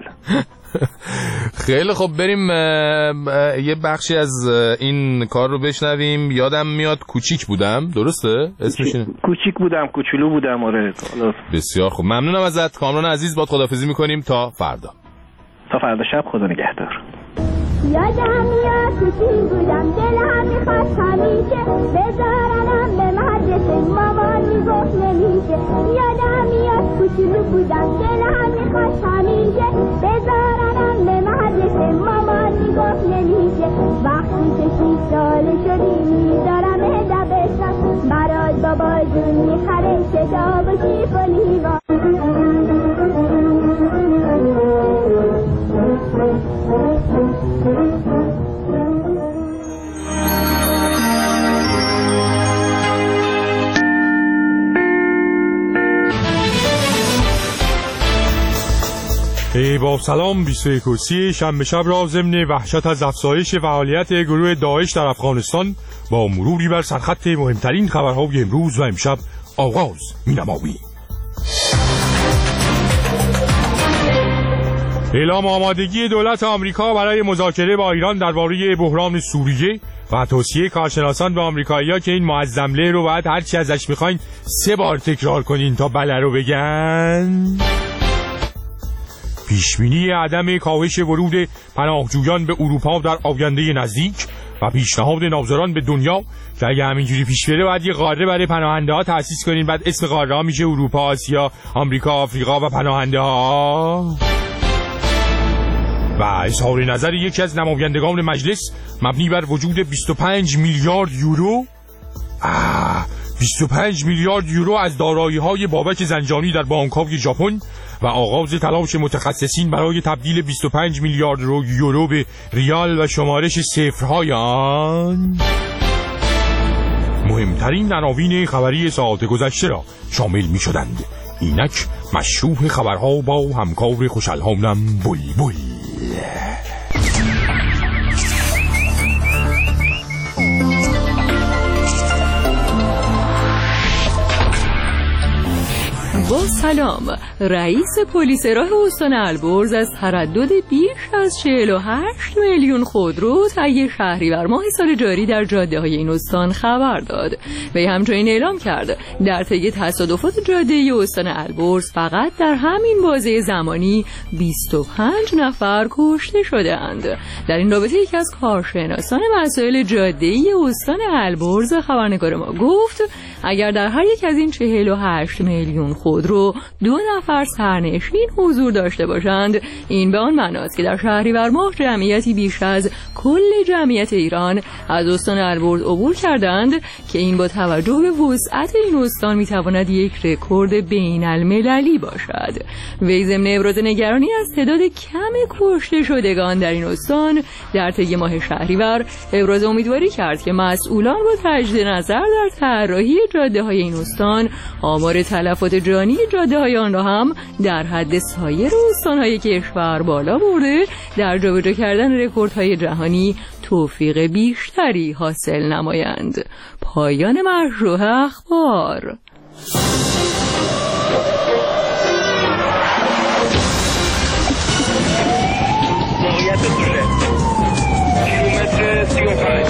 خیلی خب بریم یه بخشی از این کار رو بشنویم. یادم میاد کوچیک بودم، درسته؟ اسمش اینه؟ کوچیک بودم، کوچولو بودم. آره بسیار خوب، ممنونم ازت کامران عزیز. باد خداحافظی میکنیم تا فردا. تا فردا شب، خدا نگهدار. یادم میاد کوچیک بودم، دلم میخواست همیشه بذارنم به مدرسه، مامان میگفت نمیشه. یادم میاد کوچولو بودم، دلم میخواست همیشه بذارنم به مدرسه، مامان میگفت نمیشه. وقتی که 6 سال شدی میذارم دبستان، برات بابا جون میخره کتاب و کیف و لیوان. با سلام 21 شنبه شب را ضمن وحشت از افزایش فعالیت گروه داعش در افغانستان با مروری بر سرخط مهمترین خبرهای امروز و امشب آغاز می‌نماییم. اعلام آمادگی دولت آمریکا برای مذاکره با ایران درباره بحران سوریه و توصیه کارشناسان به آمریکایی‌ها که این معظمله رو باید هرچی ازش می‌خواین 3 بار تکرار کنین تا بله رو بگن. پیشبینی عدم کاهش ورود پناهجویان به اروپا در آینده نزدیک و پیشنهاد ناظران به دنیا که اگه همینجوری پیش بره باید یه قاره برای پناهنده ها تأسیس کنین، بعد اسم قاره ها میشه اروپا، آسیا، آمریکا، آفریقا و پناهنده ها. و اظهار نظر یکی از نمایندگان مجلس مبنی بر وجود 25 میلیارد یورو 25 میلیارد یورو از دارایی‌های بابک زنجانی در بانک‌های ژاپن و آغاز تلاش متخصصین برای تبدیل 25 میلیارد یورو به ریال و شمارش صفرهای آن. مهمترین عناوین خبری ساعت گذشته را شامل می‌شدند. اینک مشروح خبرها با همکار خوش‌الحالم بلبل. با سلام. رئیس پلیس راه استان البرز از تردد بیش از 48 میلیون خودرو طی شهریور ماه سال جاری در جاده‌های این استان خبر داد. وی همچنین اعلام کرد در طی تصادفات جاده‌ای استان البرز فقط در همین بازه زمانی 25 نفر کشته شدند. در این رابطه یکی از کارشناسان مسائل جاده‌ای استان البرز خبرنگار ما گفت اگر در هر یک از این 48 میلیون خودرو 2 نفر سرنشین حضور داشته باشند، این به آن معناست که در شهریور ماه جمعیتی بیش از کل جمعیت ایران از استان البرز عبور کردند که این با توجه به وسعت این استان میتواند یک رکورد بین المللی باشد. وی ضمن ابراز نگرانی از تعداد کم کشته شدگان در این استان در طی ماه شهریور ابراز امیدواری کرد که مسئولان با تجدید نظر در طراحی جاده‌های این استان آمار تلفات جانی جاده‌های آن را هم در حد سایر استان‌های کشور بالا برده در جابجا کردن رکوردهای جهانی توفیق بیشتری حاصل نمایند. پایان مشروع اخبار. موقعیت دوره کیلومتر 35.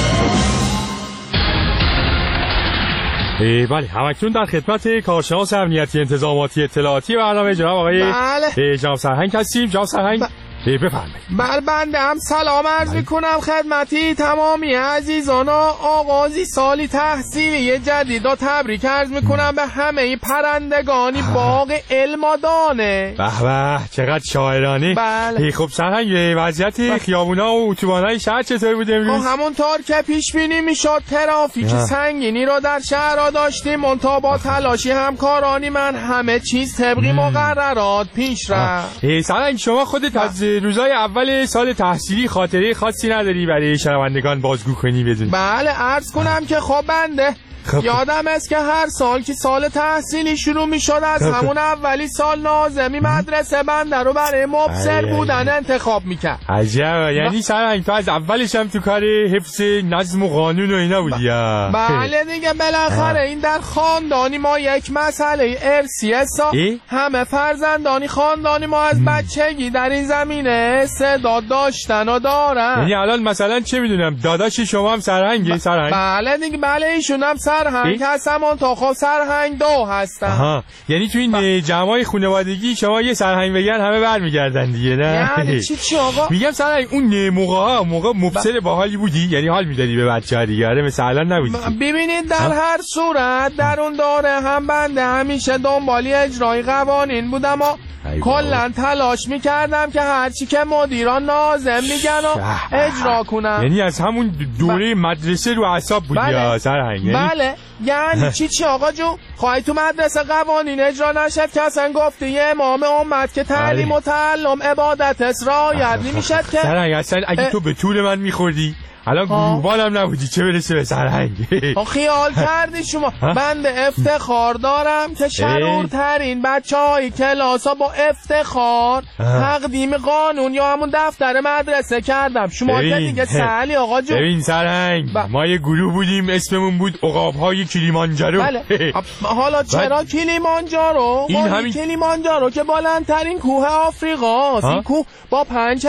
بله، همکنون در خدمت کارشناس امنیتی انتظاماتی اطلاعاتی برنامه جناب آقای جناب سرهنگ هستیم. جناب سرهنگ بفرمایید. بله، بنده هم سلام عرض میکنم خدمتی تمامی عزیزان. آغازی سالی تحصیلی جدید و تبریک عرض میکنم به همه پرندگانی باغ علم و دانه. به به، چقدر شاعرانه. بله. خب سرهنگ، وضعیت خیابونا و اتوبان‌های شهر چطور بوده امروز؟ همونطور که پیش بینی میشد ترافیک سنگینی رو در شهر داشتیم، منتها با تلاشی همکارانی من همه چیز طبقی مقررات پیش رفت. سرهنگ، شما خودت از روزای اول سال تحصیلی خاطره خاصی نداری برای شنوندگان بازگو کنی بدونی؟ بله، عرض کنم که خب بنده یادم است که هر سال که سال تحصیلی شروع می شد از همون اولی سال ناظمی مدرسه بنده رو برای مبصر بودن انتخاب می کرد. عجب، یعنی سرهنگ تو از اولش هم تو کار حفظ نظم و قانون و اینا بودی؟ بله دیگه، بالاخره این در خاندانی ما یک مسئله ارثی است. همه فرزندانی خاندانی ما از بچگی در این زمینه استعداد داشتن و دارن. یعنی الان مثلا چه میدونم داداش شما هم سرهنگه؟ سرهنگ؟ بله دیگه، بله ایشون هم سرهنگ هستم، تا خب سرهنگ 2 هستم. یعنی تو این جمعای خانوادگی شما یه سرهنگ بگن همه برمیگردن دیگه، نه؟ یعنی چی آقا؟ میگم سرهنگ اون موقع مبصر باحالی بودی، یعنی حال میدادی به بچه‌ها دیگه، مثلا الان نبودی. ببینید در هر صورت در اون دوره هم بنده همیشه دنبالی اجرای قوانین بودم و کلا تلاش میکردم که هرچی که مدیران ناظم میگن و اجرا کنم. یعنی از همون دوره مدرسه رو اعصاب بودی یا سرهنگ؟ بله، یعنی چی آقا جون؟ خواهی تو مدرسه قوانین اجرا نشد که اصلا گفته یه امام امت که تعلیم و تعلم عبادت است رعایت نمیشد که؟ سرهنگ اصلا اگه تو به طول من میخوردی الان گروهبانم نبودی، چه برسه به سرهنگ. خیال کردی شما بنده افتخار دارم که شرورترین بچه‌های کلاسا با افتخار تقدیم قانون یا همون دفتر مدرسه کردم. شما که دیگه سهلی آقا جون. ببین سرهنگ، ما یه گروه بودیم اسممون بود عقاب‌های کلیمانجارو. بله. حالا چرا کلیمانجارو؟ این همین کلیمانجارو که بالاترین کوه آفریقاست. این کوه با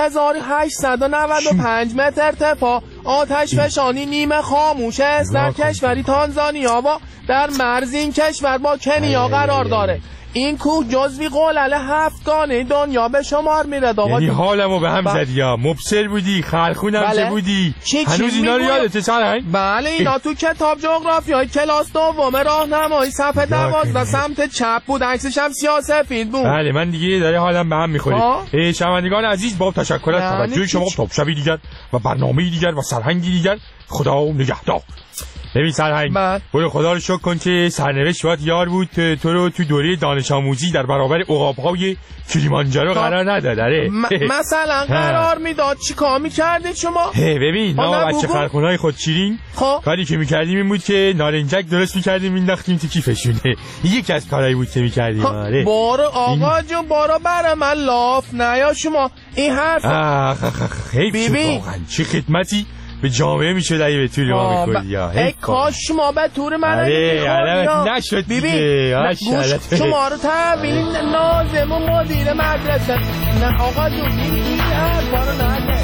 5895 متر ارتفاع آتش فشانی نیمه خاموش است در کشوری تانزانیا و در مرز این کشور با کنیا قرار داره. این کوه جزوی قلل 7گانه دنیا به شمار میره. یعنی حالمو به هم زدی یا مبصر بودی، خلخونم چه بودی؟ هنوز اینا رو یادته سرهنگ؟ بله، اینا تو کتاب جغرافیای کلاس دوم راهنمایی صفحه 12 سمت چپ بود، عکسش هم سیاه‌سفید بود. بله، من دیگه داره حالم به هم میخوره. شنوندگان عزیز، با تشکر از توجه شما تا شبی دیگر و برنامه‌ای دیگر و سرهنگی دیگر، خدا نگهدار. ببین سرهنگ، برو خدا رو شکر کن که سرنوشت باید یار بود تو رو تو دوره دانش آموزی در برابر عقاب‌های کلیمانجارو قرار نداد. مثلا قرار میداد چی کار می‌کردید شما؟ ببین ما بچه خرخونه‌های خودشیرین کاری که می‌کردیم این بود که نارنجک درست می‌کردیم مینداختیم تو کیفشونه. یکی از کارهایی بود که می‌کردیم. برو آقا جون، برو برای من لاف نیا شما این حرف. خیلی واقعا چه خدمتی به جامعه میشد اگه به توری ما میکنی. ای کاش ما به تور من نشد دیگه. شما رو تحویل ناظم و مدیر مدرسه. نه آقا جون این حرفا رو نگه.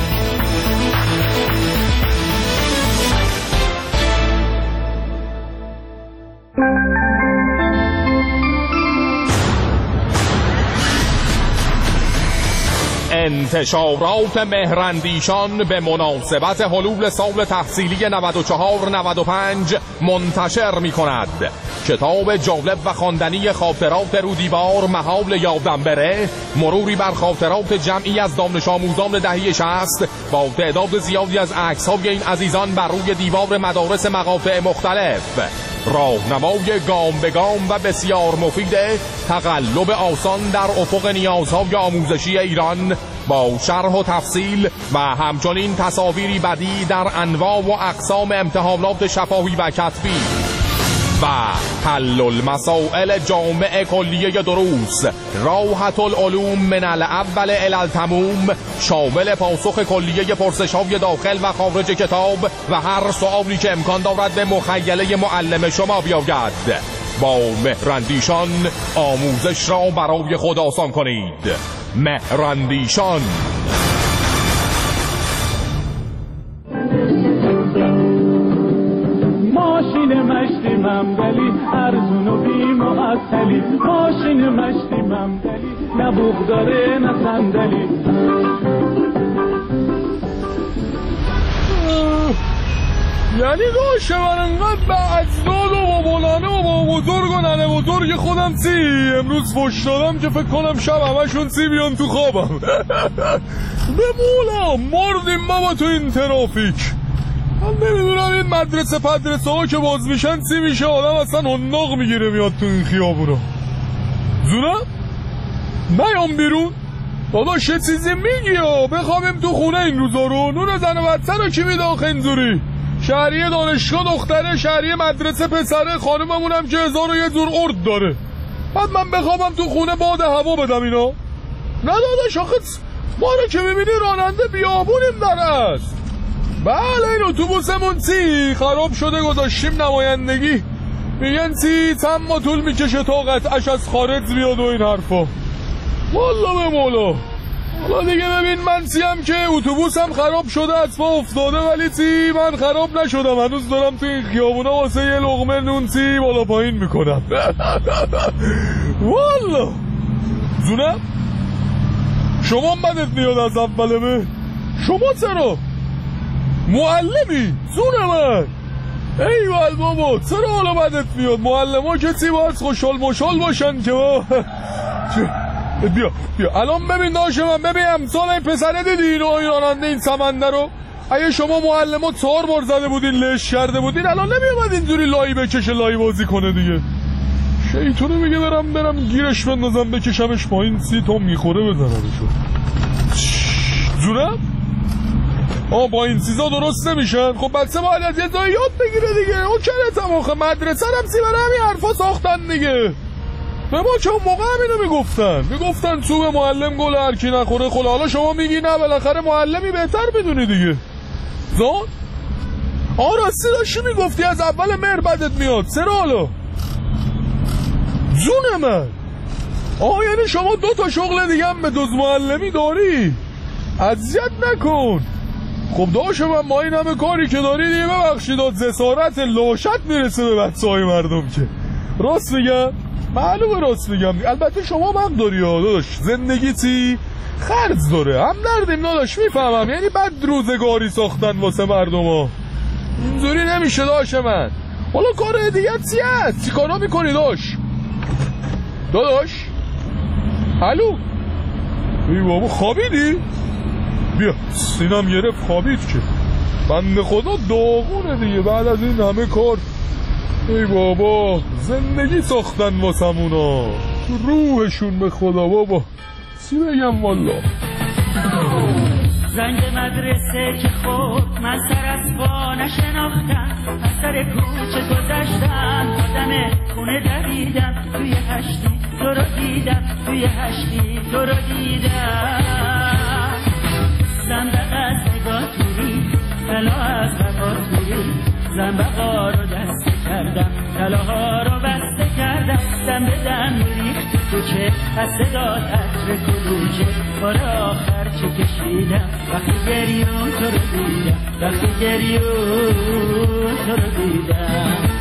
انتشارات مهراندیشان به مناسبت حلول سال تحصیلی 94-95 منتشر می کند. کتاب جالب و خواندنی خاطرات رو دیوار محال یادم بره، مروری بر خاطرات جمعی از دانش آموزان دهه 60 با تعداد زیادی از عکس‌های این عزیزان بر روی دیوار مدارس مقاطع مختلف. راهنمای گام به گام و بسیار مفید تقلب آسان در افق نیازهای آموزشی ایران با شرح و تفصیل و همچنین تصاویری بدیع در انواع و اقسام امتحانات شفاهی و کتبی و حل المسائل جامع کلیه دروس راحت العلوم من الاول الی التموم، شامل پاسخ کلیه پرسش‌های داخل و خارج کتاب و هر سوالی که امکان دارد به مخیله معلم شما بیاید. با مهراندیشان آموزش را برای خود آسان کنید. مهراندیشان. ماشین مشتی ممدلی ارزون و بی معطلی، ماشین مشتی ممدلی نه بوق داره نه صندلی. یعنی داشته من انقدر به اجداد و بابالانه و بابا بزرگ و ننه بزرگ خودم امروز فش دادم که فکر کنم شب همشون بیان تو خوابم. به مولا مردیم بابا تو این ترافیک. من نمیدونم این مدرسه ها که باز میشن میشه آدم اصلا حناق میگیره میاد تو این خیابونا. زونه؟ نیام بیرون؟ داداش چه چیزی میگی ها؟ بخوابیم تو خونه این روزا رو؟ نون زن و بچه رو کی میده آخه اینجوری؟ شهریه دانشگاه دختره، شهریه مدرسه پسره، خانوممونم که 1001 جور ارد داره. بعد من بخوابم تو خونه باد هوا بدم اینا؟ نه داداش آخه ما رو که میبینی راننده بیابونیم در است. بله این اتوبوسمون خراب شده گذاشتیم نمایندگی، میگن چند ماه طول میکشه تا قطعش از خارج بیاد و این حرفا. والله به مولا. حالا دیگه ببین من هم که اتوبوسم خراب شده از پا افتاده، ولی من خراب نشدم، هنوز دارم تو این خیابونا واسه یه لقمه نون بالا پایین میکنم. والله زونم شما بدت میاد از اوله شما چرا؟ معلمی؟ زون من ایوال بابا چرا حالا بدت میاد؟ معلم ها کسی باید خوشحال مشال باشن که بیا الان ببین داشته من، ببین امثال این پسره دیدی اینو این راننده این سمنده رو؟ اگه شما معلم ها 4 بار زده بودین لش کرده بودین الان نمیامد اینجوری لایی بکشه لایی بازی کنه دیگه. شیطونه میگه برم گیرش بندازم بکشمش پایین 30 تا میخوره بزنمشو. زونم؟ با این چیزا درست نمیشن. خب بچه باید از یه جایی یاد بگیره دیگه. او کرتم آخه مدرسه هم برای همین حرفا ساختن دیگه. به ما چه اون موقع همینو میگفتن چوب معلم گل هرکی نخوره. خلا حالا شما میگی نه بالاخره معلمی بهتر بدونی دیگه. زان؟ راستی داشتی میگفتی از اول مهر بدت میاد. چرا حالا؟ جون من یعنی شما 2 تا شغل دیگه هم به جز معلمی داری؟ اذیت نکن. خب داشت من ما این همه کاری که داری دیگه ببخشید جسارت لاشت میرسه به بچه‌های مردم که. راست میگم؟ معلومه راست میگم. البته شما حق داری داداش، زندگی خرج داره، هم دردیم داداش میفهمم. یعنی بد روزگاری ساختن واسه مردم ها، اینجوری نمیشه داشت من. حالا کار دیگه چی هست؟ چی کارا میکنی داداش؟ الو ای بابا خوابیدی؟ بیا سینم گرفت خوابید که بنده خدا داغونه دیگه بعد از این همه کار. ای بابا زندگی ساختن واسمونا، روحشون به خدا بابا چی بگم والا. زنگ مدرسه که خود من سر از پا نشناختم، از سر کوچه گذشتم آدم خونه دویدم، توی هشتی تو رو دیدم، توی هشتی تو رو دیدم. صندق از نگاه توری طلا از قفات میرید زن بقا رو دسته کردم طلاها رو بسته کردم دم به دم ریخت کوچه از صدات عطر کلوچه بار آخر چه کشیدم وقتی گریون تو رو دیدم وقتی گریون تو رو دیدم.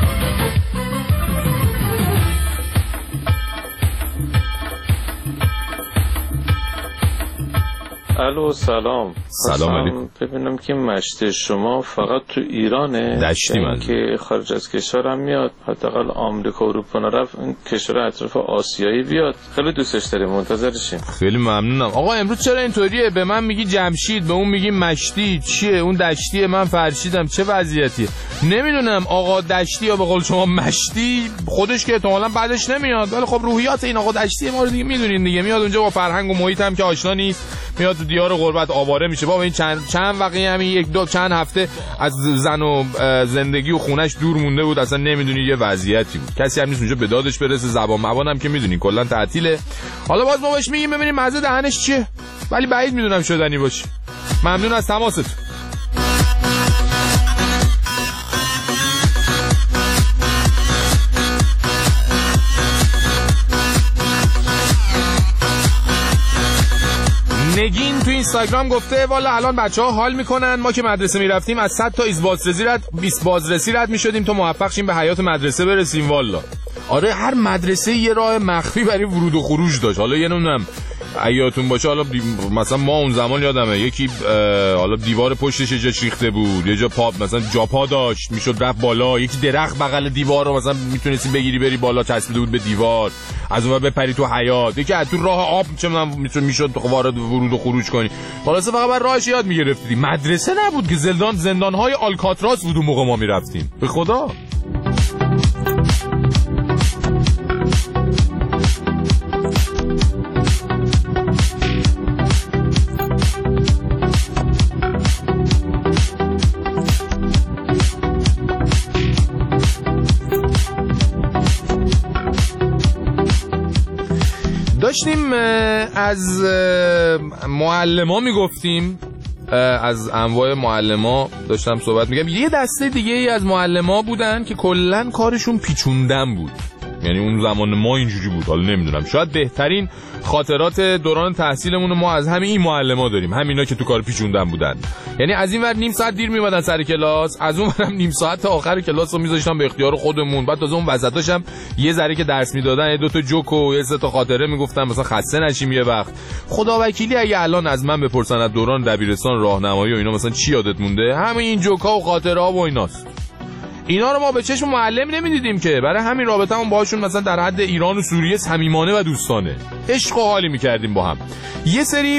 الو سلام. سلام علیکم. ببینم که مشت شما فقط تو ایرانه دشتی من که خارج از کشورم میاد، حداقل آمریکا و اروپا نرفت، این کشور اطراف آسیایی بیاد. خیلی دوستش داریم، منتظرشیم. خیلی ممنونم. آقا امروز چرا اینطوریه؟ به من میگی جمشید، به اون میگی مشتی. چیه اون دشتیه؟ من فرشیدم. چه وضعیتیه؟ نمیدونم. آقا دشتی یا به قول شما مشتی خودش که احتمالاً بعدش نمیاد، ولی خب روحیات این آقا دشتی ما رو دیگه میدونین دیگه. میاد اونجا با فرهنگ و محیط هم که آشنا نیست، میاد تو دیار غربت آواره میشه. بابا این چند وقتی همین چند هفته از زن و زندگی و خونش دور مونده بود، اصلا نمیدونی یه وضعیتی بود. کسی هم نیست اونجا به دادش برسه. زبان مبان هم که میدونین کلا تعطیله. حالا باز ما بهش میگیم ببینیم مزه دهنش چیه، ولی بعید میدونم شدنی باشه. ممنون از تماستون. نگین تو اینستاگرام گفته والا الان بچه‌ها حال میکنن، ما که مدرسه میرفتیم از 100 تا بازرسی رد میشدیم تا موفق شیم به حیات مدرسه برسیم. والا آره، هر مدرسه یه راه مخفی برای ورود و خروج داشت. حالا یه نمیدونم ایاتون باشه، حالا مثلا ما اون زمان یادمه یکی حالا دیوار پشتش یه جا ریخته بود، یه جا پا مثلا جاپا داشت میشد رفت بالا، یکی درخت بغل دیوار رو مثلا میتونستی بگیری بری بالا چسبیده بود به دیوار، از اون بپری تو حیاط، یکی از تو راه آب چه میشد وارد ورود و خروج کنی. خلاص فقط بر راهش یاد میگرفتی. مدرسه نبود که زندان‌های آلکاتراس بود اون موقع ما میرفتیم. به خدا داشتیم از معلما میگفتیم، از انواع معلما داشتم صحبت میگم. یه دسته دیگه ای از معلما بودن که کلن کارشون پیچوندن بود، یعنی اون زمان ما اینجوری بود. حالا نمیدونم، شاید بهترین خاطرات دوران تحصیلمون ما از همین این معلما داریم، همینا که تو کار پیچوندن بودن. یعنی از این ور نیم ساعت دیر میومدن سر کلاس، از اون ورم نیم ساعت تا آخر کلاس رو میذاشتن به اختیار خودمون. بعد تازه اون وسطاش هم یه ذره که درس میدادن یه دو تا جوک و یه سه تا خاطره میگفتن، مثلا خسته نشیم یه وقت. خدا وکیلی اگه الان از من بپرسن از دوران دبیرستان راهنمایی و اینا مثلا چی یادت مونده، همین این جوکا و خاطره ها و ایناست. اینا رو ما به چشم معلم نمیدیدیم که، برای همین رابطمون باهاشون مثلا در حد ایران و سوریه صمیمانه و دوستانه، عشق و حالی میکردیم با هم. یه سری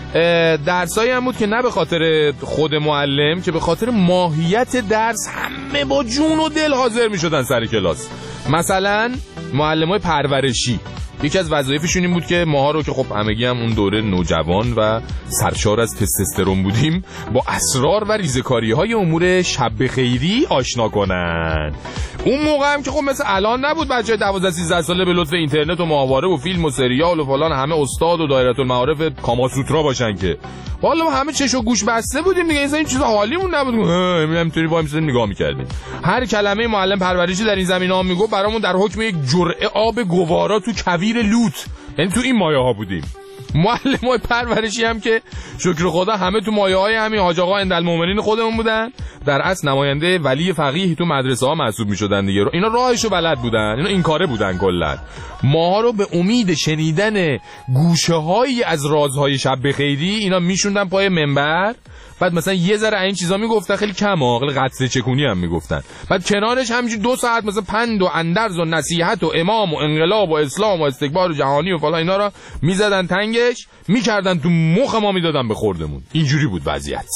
درسایی هم بود که نه به خاطر خود معلم که به خاطر ماهیت درس همه با جون و دل حاضر میشدن سر کلاس. مثلا معلمای پرورشی، یکی از وظایفشون این بود که ماها رو که خب همگی هم اون دوره نوجوان و سرشار از تستوسترون بودیم با اسرار و ریزکاری‌های امور شب خیری آشنا کنن. اون موقع هم که خب مثل الان نبود بچه 12-13 ساله به لطف اینترنت و ماهواره و فیلم و سریال و فلان همه استاد و دایره المعارف کاماسوترا باشن که والا همه چش و گوش بسته بودیم دیگه. این چیزا حالیمون نبود، همینطوری وای می‌سادیم نگاه می‌کردیم. هر کلمه معلم پرورشی در این زمینه‌ها میگفت برامون در حکم یک جرعه آب گوارا تو کویر لوت، یعنی تو این مایه‌ها بودیم. معلمای پرورشی هم که شکر خدا همه تو مایه‌های همین حاج آقا اندالمومنین خودمون بودن، در اصل نماینده ولی فقیه تو مدرسه ها محسوب می‌شدن دیگه. اینا راهشو بلد بودن، اینا این کاره بودن کلا. ماها رو به امید شنیدن گوشه‌هایی از رازهای شب خیری اینا میشوندن پای منبر، بعد مثلا یه ذره این چیزا میگفتن، خیلی کم خیلی قطره چکونی هم میگفتن، بعد کنارش همینجوری 2 ساعت مثلا پند و اندرز و نصیحت و امام و انقلاب و اسلام و استکبار جهانی و فلان اینا رو میزدن تنگش میکردن تو مخ ما میدادن به خوردمون. اینجوری بود وضعیت.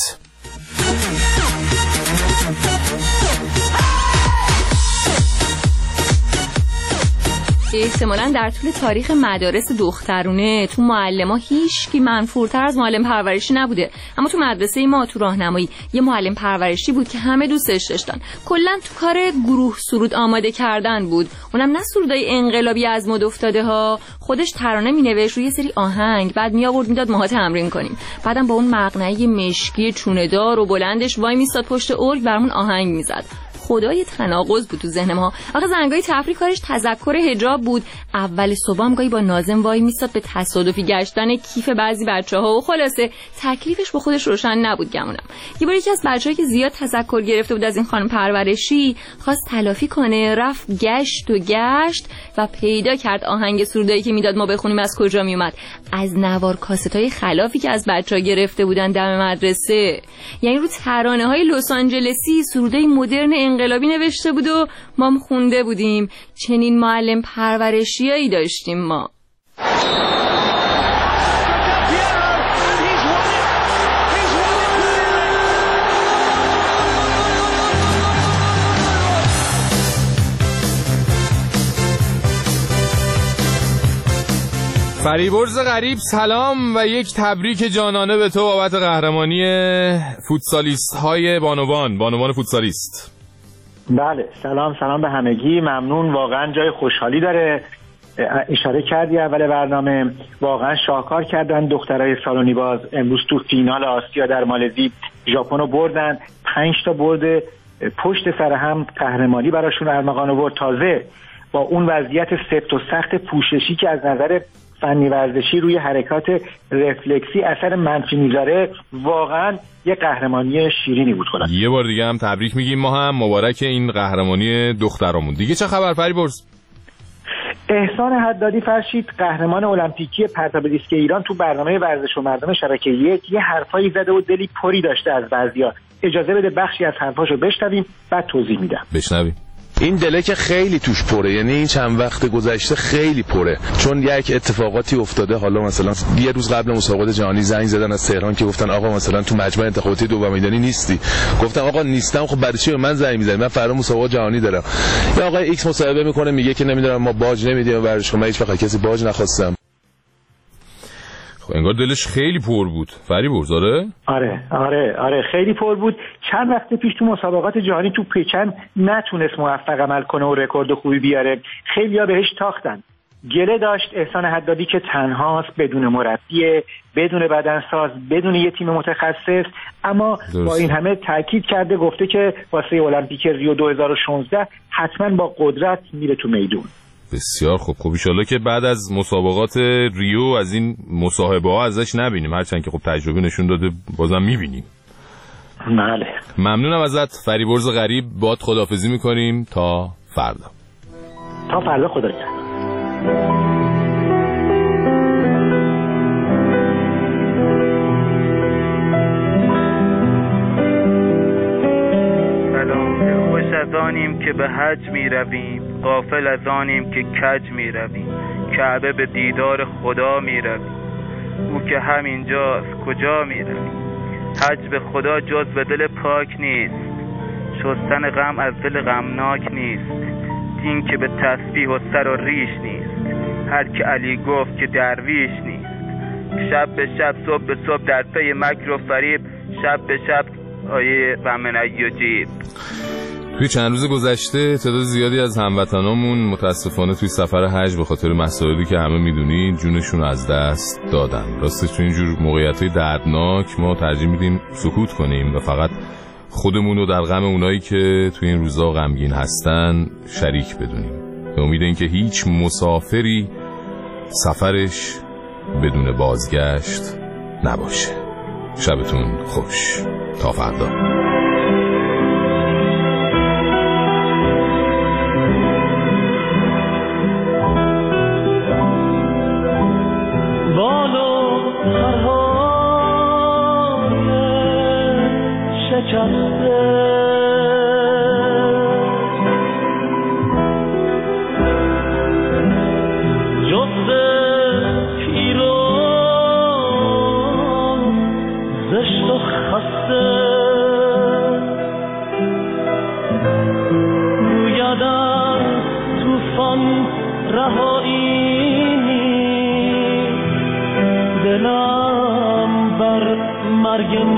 که احتمالاً در طول تاریخ مدارس دخترونه تو معلم‌ها هیچکی منفورتر از معلم پرورشی نبوده، اما تو مدرسه ما تو راهنمایی یه معلم پرورشی بود که همه دوستش داشتن. کلاً تو کار گروه سرود آماده کردن بود، اونم نه سرودای انقلابی از مد افتاده ها. خودش ترانه مینوشت روی سری آهنگ، بعد می آورد میداد ماها تمرین کنیم. بعدم با اون مقنعه مشکی چونه‌دار و بلندش وای میستاد پشت ارگ برامون آهنگ میزد. خدای تناقض بود تو ذهن ما. آخه زنگای تفریح کارش تذکر حجاب بود. اول صبح هم گاهی با ناظم وای میستاد به تصادفی گشتن کیف بعضی بچه‌ها و خلاصه تکلیفش با خودش روشن نبود. گمونم یه بار یکی از بچه‌ها که زیاد تذکر گرفته بود از این خانم پرورشی خواست تلافی کنه، رفت گشت و پیدا کرد آهنگ سرودایی که میداد ما بخونیم از کجا میومد. از نوار کاستای خلافی که از بچه‌ها گرفته بودن دم مدرسه. یعنی رو ترانه‌های لس آنجلسی سرودای مدرن انقلابی نوشته بود و ما هم خونده بودیم. چنین معلم پرورشیایی داشتیم ما. فریبرز غریب سلام و یک تبریک جانانه به تو بابت قهرمانی فوتسالیست های بانوان فوتسالیست. بله سلام به همگی، ممنون. واقعا جای خوشحالی داره. اشاره کردی اول برنامه، واقعا شاهکار کردن دخترای سالونی باز. امروز تو فینال آسیا در مالزی ژاپن رو بردن، 5 تا برد پشت سر هم قهرمانی براشون ارمغان آورد. تازه با اون وضعیت سفت و سخت پوششی که از نظر فنی ورزشی روی حرکات رفلکسی اثر منفی میذاره، واقعا یه قهرمانی شیرینی بود. خلاص یه بار دیگه هم تبریک میگیم، ما هم مبارک این قهرمانی دخترامون. دیگه چه خبر فریبرز؟ احسان حدادی فرشید قهرمان المپیکی پرتاب دیسک ایران تو برنامه ورزش و مردم شبکه 1 یه حرفایی زده و دلی پری داشته از بعضیا. اجازه بده بخشی از حرفاشو بشنویم بعد توضیح میدم. بشنویم. این دله که خیلی توش پره، یعنی این چند وقت گذشته خیلی پره، چون یک اتفاقاتی افتاده. حالا مثلا یه روز قبل مسابقات جهانی زنگ زدن از تهران که گفتن آقا مثلا تو مجمع انتخاباتی دوم میدانی نیستی. گفتم آقا نیستم. خب برای چی به من زنگ میزنی؟ من فردا مسابقات جهانی دارم. یا آقا ایکس مصاحبه میکنه میگه که نمیدونم ما باج نمیدیم ورزشگاه، من هیچ وقت کسی باج نخواستم. انگار دلش خیلی پر بود فریبرز. آره خیلی پر بود. چند وقت پیش تو مسابقات جهانی تو پکن نتونست موفق عمل کنه و رکورد خوبی بیاره. خیلیا بهش تاختن. گله داشت احسان حدادی که تنهاست، بدون مربی، بدون بدنساز، بدون یه تیم متخصص، اما با این همه تاکید کرده، گفته که واسه المپیک ریو 2016 حتما با قدرت میره تو میدون. بسیار خوب. ان شاءالله که بعد از مسابقات ریو از این مصاحبه ها ازش نبینیم، هرچند که خب تجربه نشون داده بازم میبینیم. بله ممنونم ازت فریبرز غریب. باد خداحافظی میکنیم تا فردا. خدا نگهدار. از آنیم که به حج می رویم، غافل از آنیم که کج می رویم. کعبه به دیدار خدا می رویم، او که همینجاست کجا می رویم. حج به خدا جز به دل پاک نیست، شستن غم از دل غمناک نیست. این که به تسبیح و سر و ریش نیست، هر که علی گفت که درویش نیست. شب به شب صبح به صبح در پی مکر و فریب، شب به شب آیه و من ایجیب. توی چند روز گذشته تعداد زیادی از هموطنامون متاسفانه توی سفر حج به خاطر مسائلی که همه میدونید جونشون از دست دادن. راستش توی اینجور موقعیت‌های دردناک ما ترجیح میدیم سکوت کنیم و فقط خودمون رو در غم اونایی که توی این روزا غمگین هستن شریک بدونیم، به امید اینکه هیچ مسافری سفرش بدون بازگشت نباشه. شبتون خوش. تا فردا. زشت و خسته رهایی نیست، دلم بر مرگ